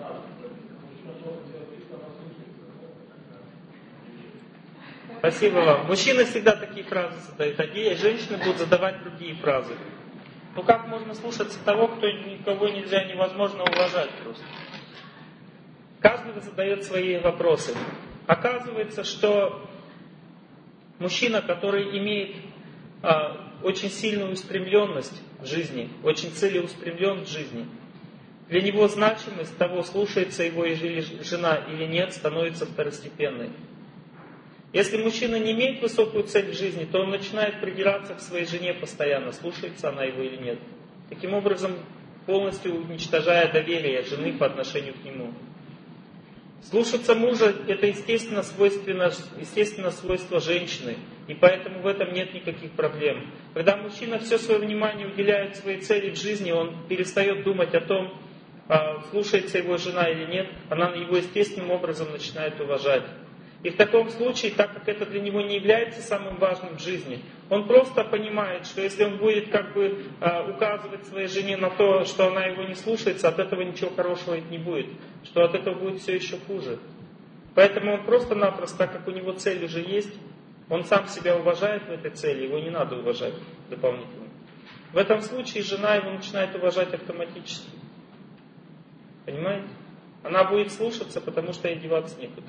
Спасибо вам. Мужчины всегда такие фразы задают, а женщины будут задавать другие фразы. Ну как можно слушаться того, кого нельзя, невозможно уважать просто? Каждый задает свои вопросы. Оказывается, что мужчина, который имеет очень сильную устремленность в жизни, очень целеустремлен в жизни, для него значимость того, слушается его жена или нет, становится второстепенной. Если мужчина не имеет высокую цель в жизни, то он начинает придираться к своей жене постоянно, слушается она его или нет. Таким образом, полностью уничтожая доверие жены по отношению к нему. Слушаться мужа – это естественно свойство женщины, и поэтому в этом нет никаких проблем. Когда мужчина все свое внимание уделяет своей цели в жизни, он перестает думать о том, слушается его жена или нет, она его естественным образом начинает уважать. И в таком случае, так как это для него не является самым важным в жизни, он просто понимает, что если он будет указывать своей жене на то, что она его не слушается, от этого ничего хорошего не будет, что от этого будет все еще хуже. Поэтому он просто-напросто, так как у него цель уже есть, он сам себя уважает в этой цели, его не надо уважать дополнительно. В этом случае жена его начинает уважать автоматически. Понимаете? Она будет слушаться, потому что ей деваться некуда.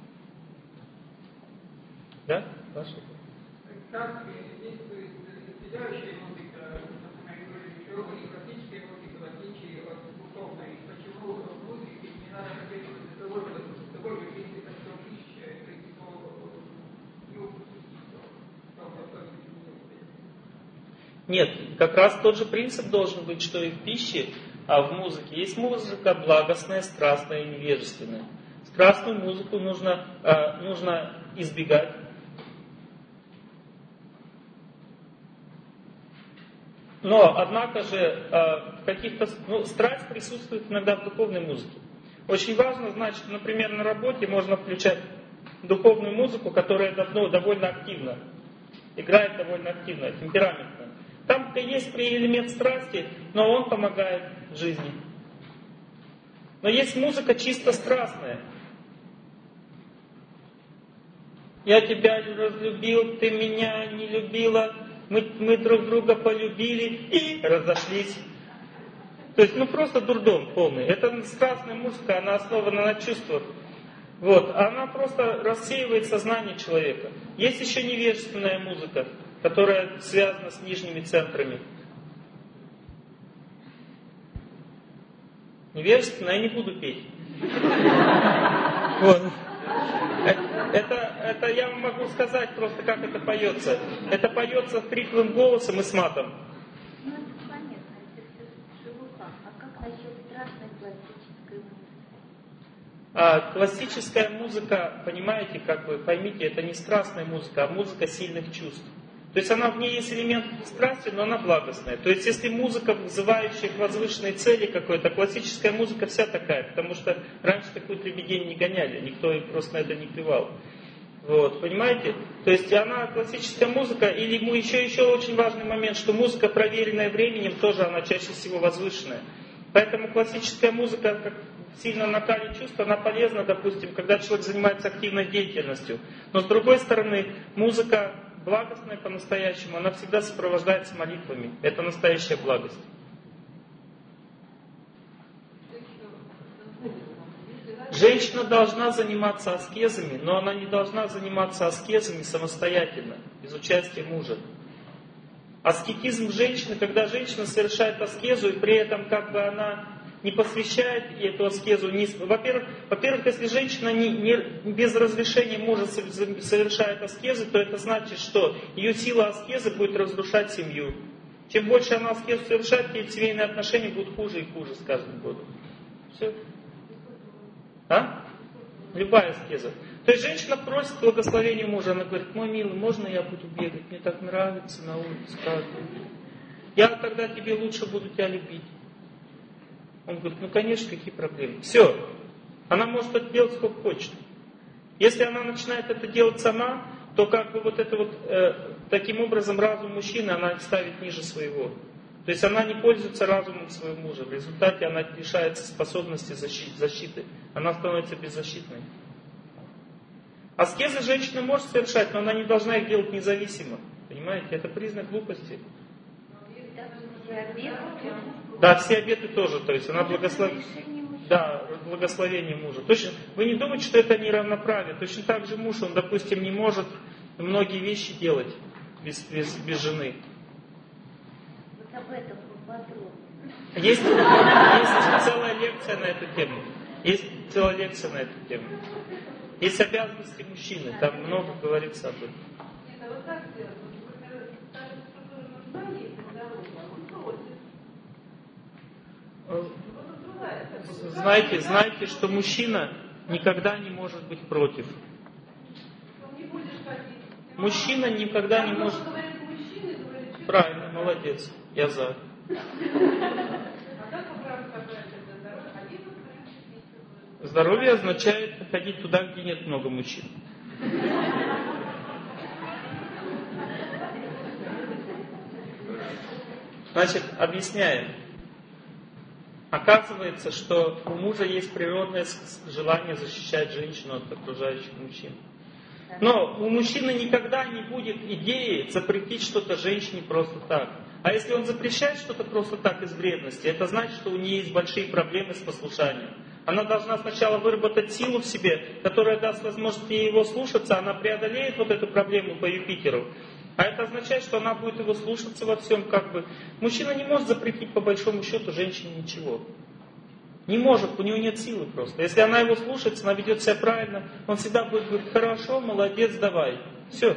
Да? Ваша? Как действует разделяющая музыка, и классическая музыка, в отличие от духовной? Почему в музыке не надо поддерживать такой же принцип, что пища, Нет, как раз тот же принцип должен быть, что и в пище, а в музыке. Есть музыка благостная, страстная и невежественная. Страстную музыку нужно избегать. Но, однако же, страсть присутствует иногда в духовной музыке. Очень важно знать, что, например, на работе можно включать духовную музыку, которая довольно активна, играет довольно активно, темпераментно. Там есть элемент страсти, но он помогает в жизни. Но есть музыка чисто страстная. Я тебя разлюбил, ты меня не любила. Мы друг друга полюбили и разошлись. То есть, просто дурдом полный. Это страстная музыка, она основана на чувствах. Она просто рассеивает сознание человека. Есть еще невежественная музыка, которая связана с нижними центрами. Невежественная я не буду петь. Это я вам могу сказать просто, как это поется. Это поется хриплым голосом и с матом. Ну, это понятно, это все шелуха. А как насчет страстной классической музыки? Классическая музыка, понимаете, поймите, это не страстная музыка, а музыка сильных чувств. То есть в ней есть элемент страсти, но она благостная. То есть если музыка, вызывающая к возвышенной цели какой-то, классическая музыка вся такая, потому что раньше такую дребедень не гоняли, никто просто на это не плевал. Понимаете? То есть классическая музыка, или еще очень важный момент, что музыка, проверенная временем, тоже она чаще всего возвышенная. Поэтому классическая музыка, как сильно накалит чувства, она полезна, допустим, когда человек занимается активной деятельностью. Но с другой стороны, музыка благостная по-настоящему, она всегда сопровождается молитвами. Это настоящая благость. Женщина должна заниматься аскезами, но она не должна заниматься аскезами самостоятельно, без участия мужа. Аскетизм женщины, когда женщина совершает аскезу, и при этом она не посвящает эту аскезу. Во-первых, если женщина без разрешения мужа совершает аскезы, то это значит, что ее сила аскезы будет разрушать семью. Чем больше она аскезу совершает, тем семейные отношения будут хуже и хуже с каждым годом. Все. Любая аскеза. То есть женщина просит благословения мужа, она говорит: мой милый, можно я буду бегать? Мне так нравится на улице каждый день. Я тогда тебе лучше буду тебя любить. Он говорит: ну конечно, какие проблемы. Все. Она может это делать сколько хочет. Если она начинает это делать сама, то как бы таким образом разум мужчины она ставит ниже своего. То есть она не пользуется разумом своего мужа. В результате она лишается способности защиты. Она становится беззащитной. Аскезы женщина может совершать, но она не должна их делать независимо. Понимаете? Это признак глупости. Да, все обеты тоже. То есть она благословит. Да, благословение мужа. Точно, вы не думаете, что это неравноправие. Точно так же муж, он, допустим, не может многие вещи делать без жены. Вот об этом поподробнее. Есть целая лекция на эту тему. Есть обязанности мужчины, там много говорится об этом. Знаете, что мужчина никогда не может быть против. Мужчина никогда не может... Правильно, молодец, я за. Здоровье означает ходить туда, где нет много мужчин. Значит, объясняем. Оказывается, что у мужа есть природное желание защищать женщину от окружающих мужчин. Но у мужчины никогда не будет идеи запретить что-то женщине просто так. А если он запрещает что-то просто так из вредности, это значит, что у нее есть большие проблемы с послушанием. Она должна сначала выработать силу в себе, которая даст возможность ей его слушаться, она преодолеет вот эту проблему по Юпитеру. А это означает, что она будет его слушаться во всем, как бы. Мужчина не может запретить по большому счету женщине ничего. Не может, у него нет силы просто. Если она его слушается, она ведет себя правильно, он всегда будет говорить: хорошо, молодец, давай. Все.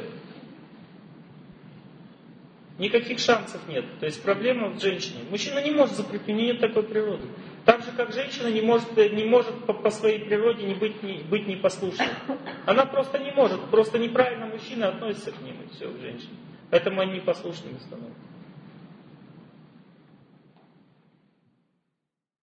Никаких шансов нет. То есть проблема в женщине. Мужчина не может запретить, у него нет такой природы. Так же, как женщина не может по своей природе быть непослушной. Она просто не может. Просто неправильно мужчина относится к ним, и все, к женщине. Поэтому они непослушными становятся.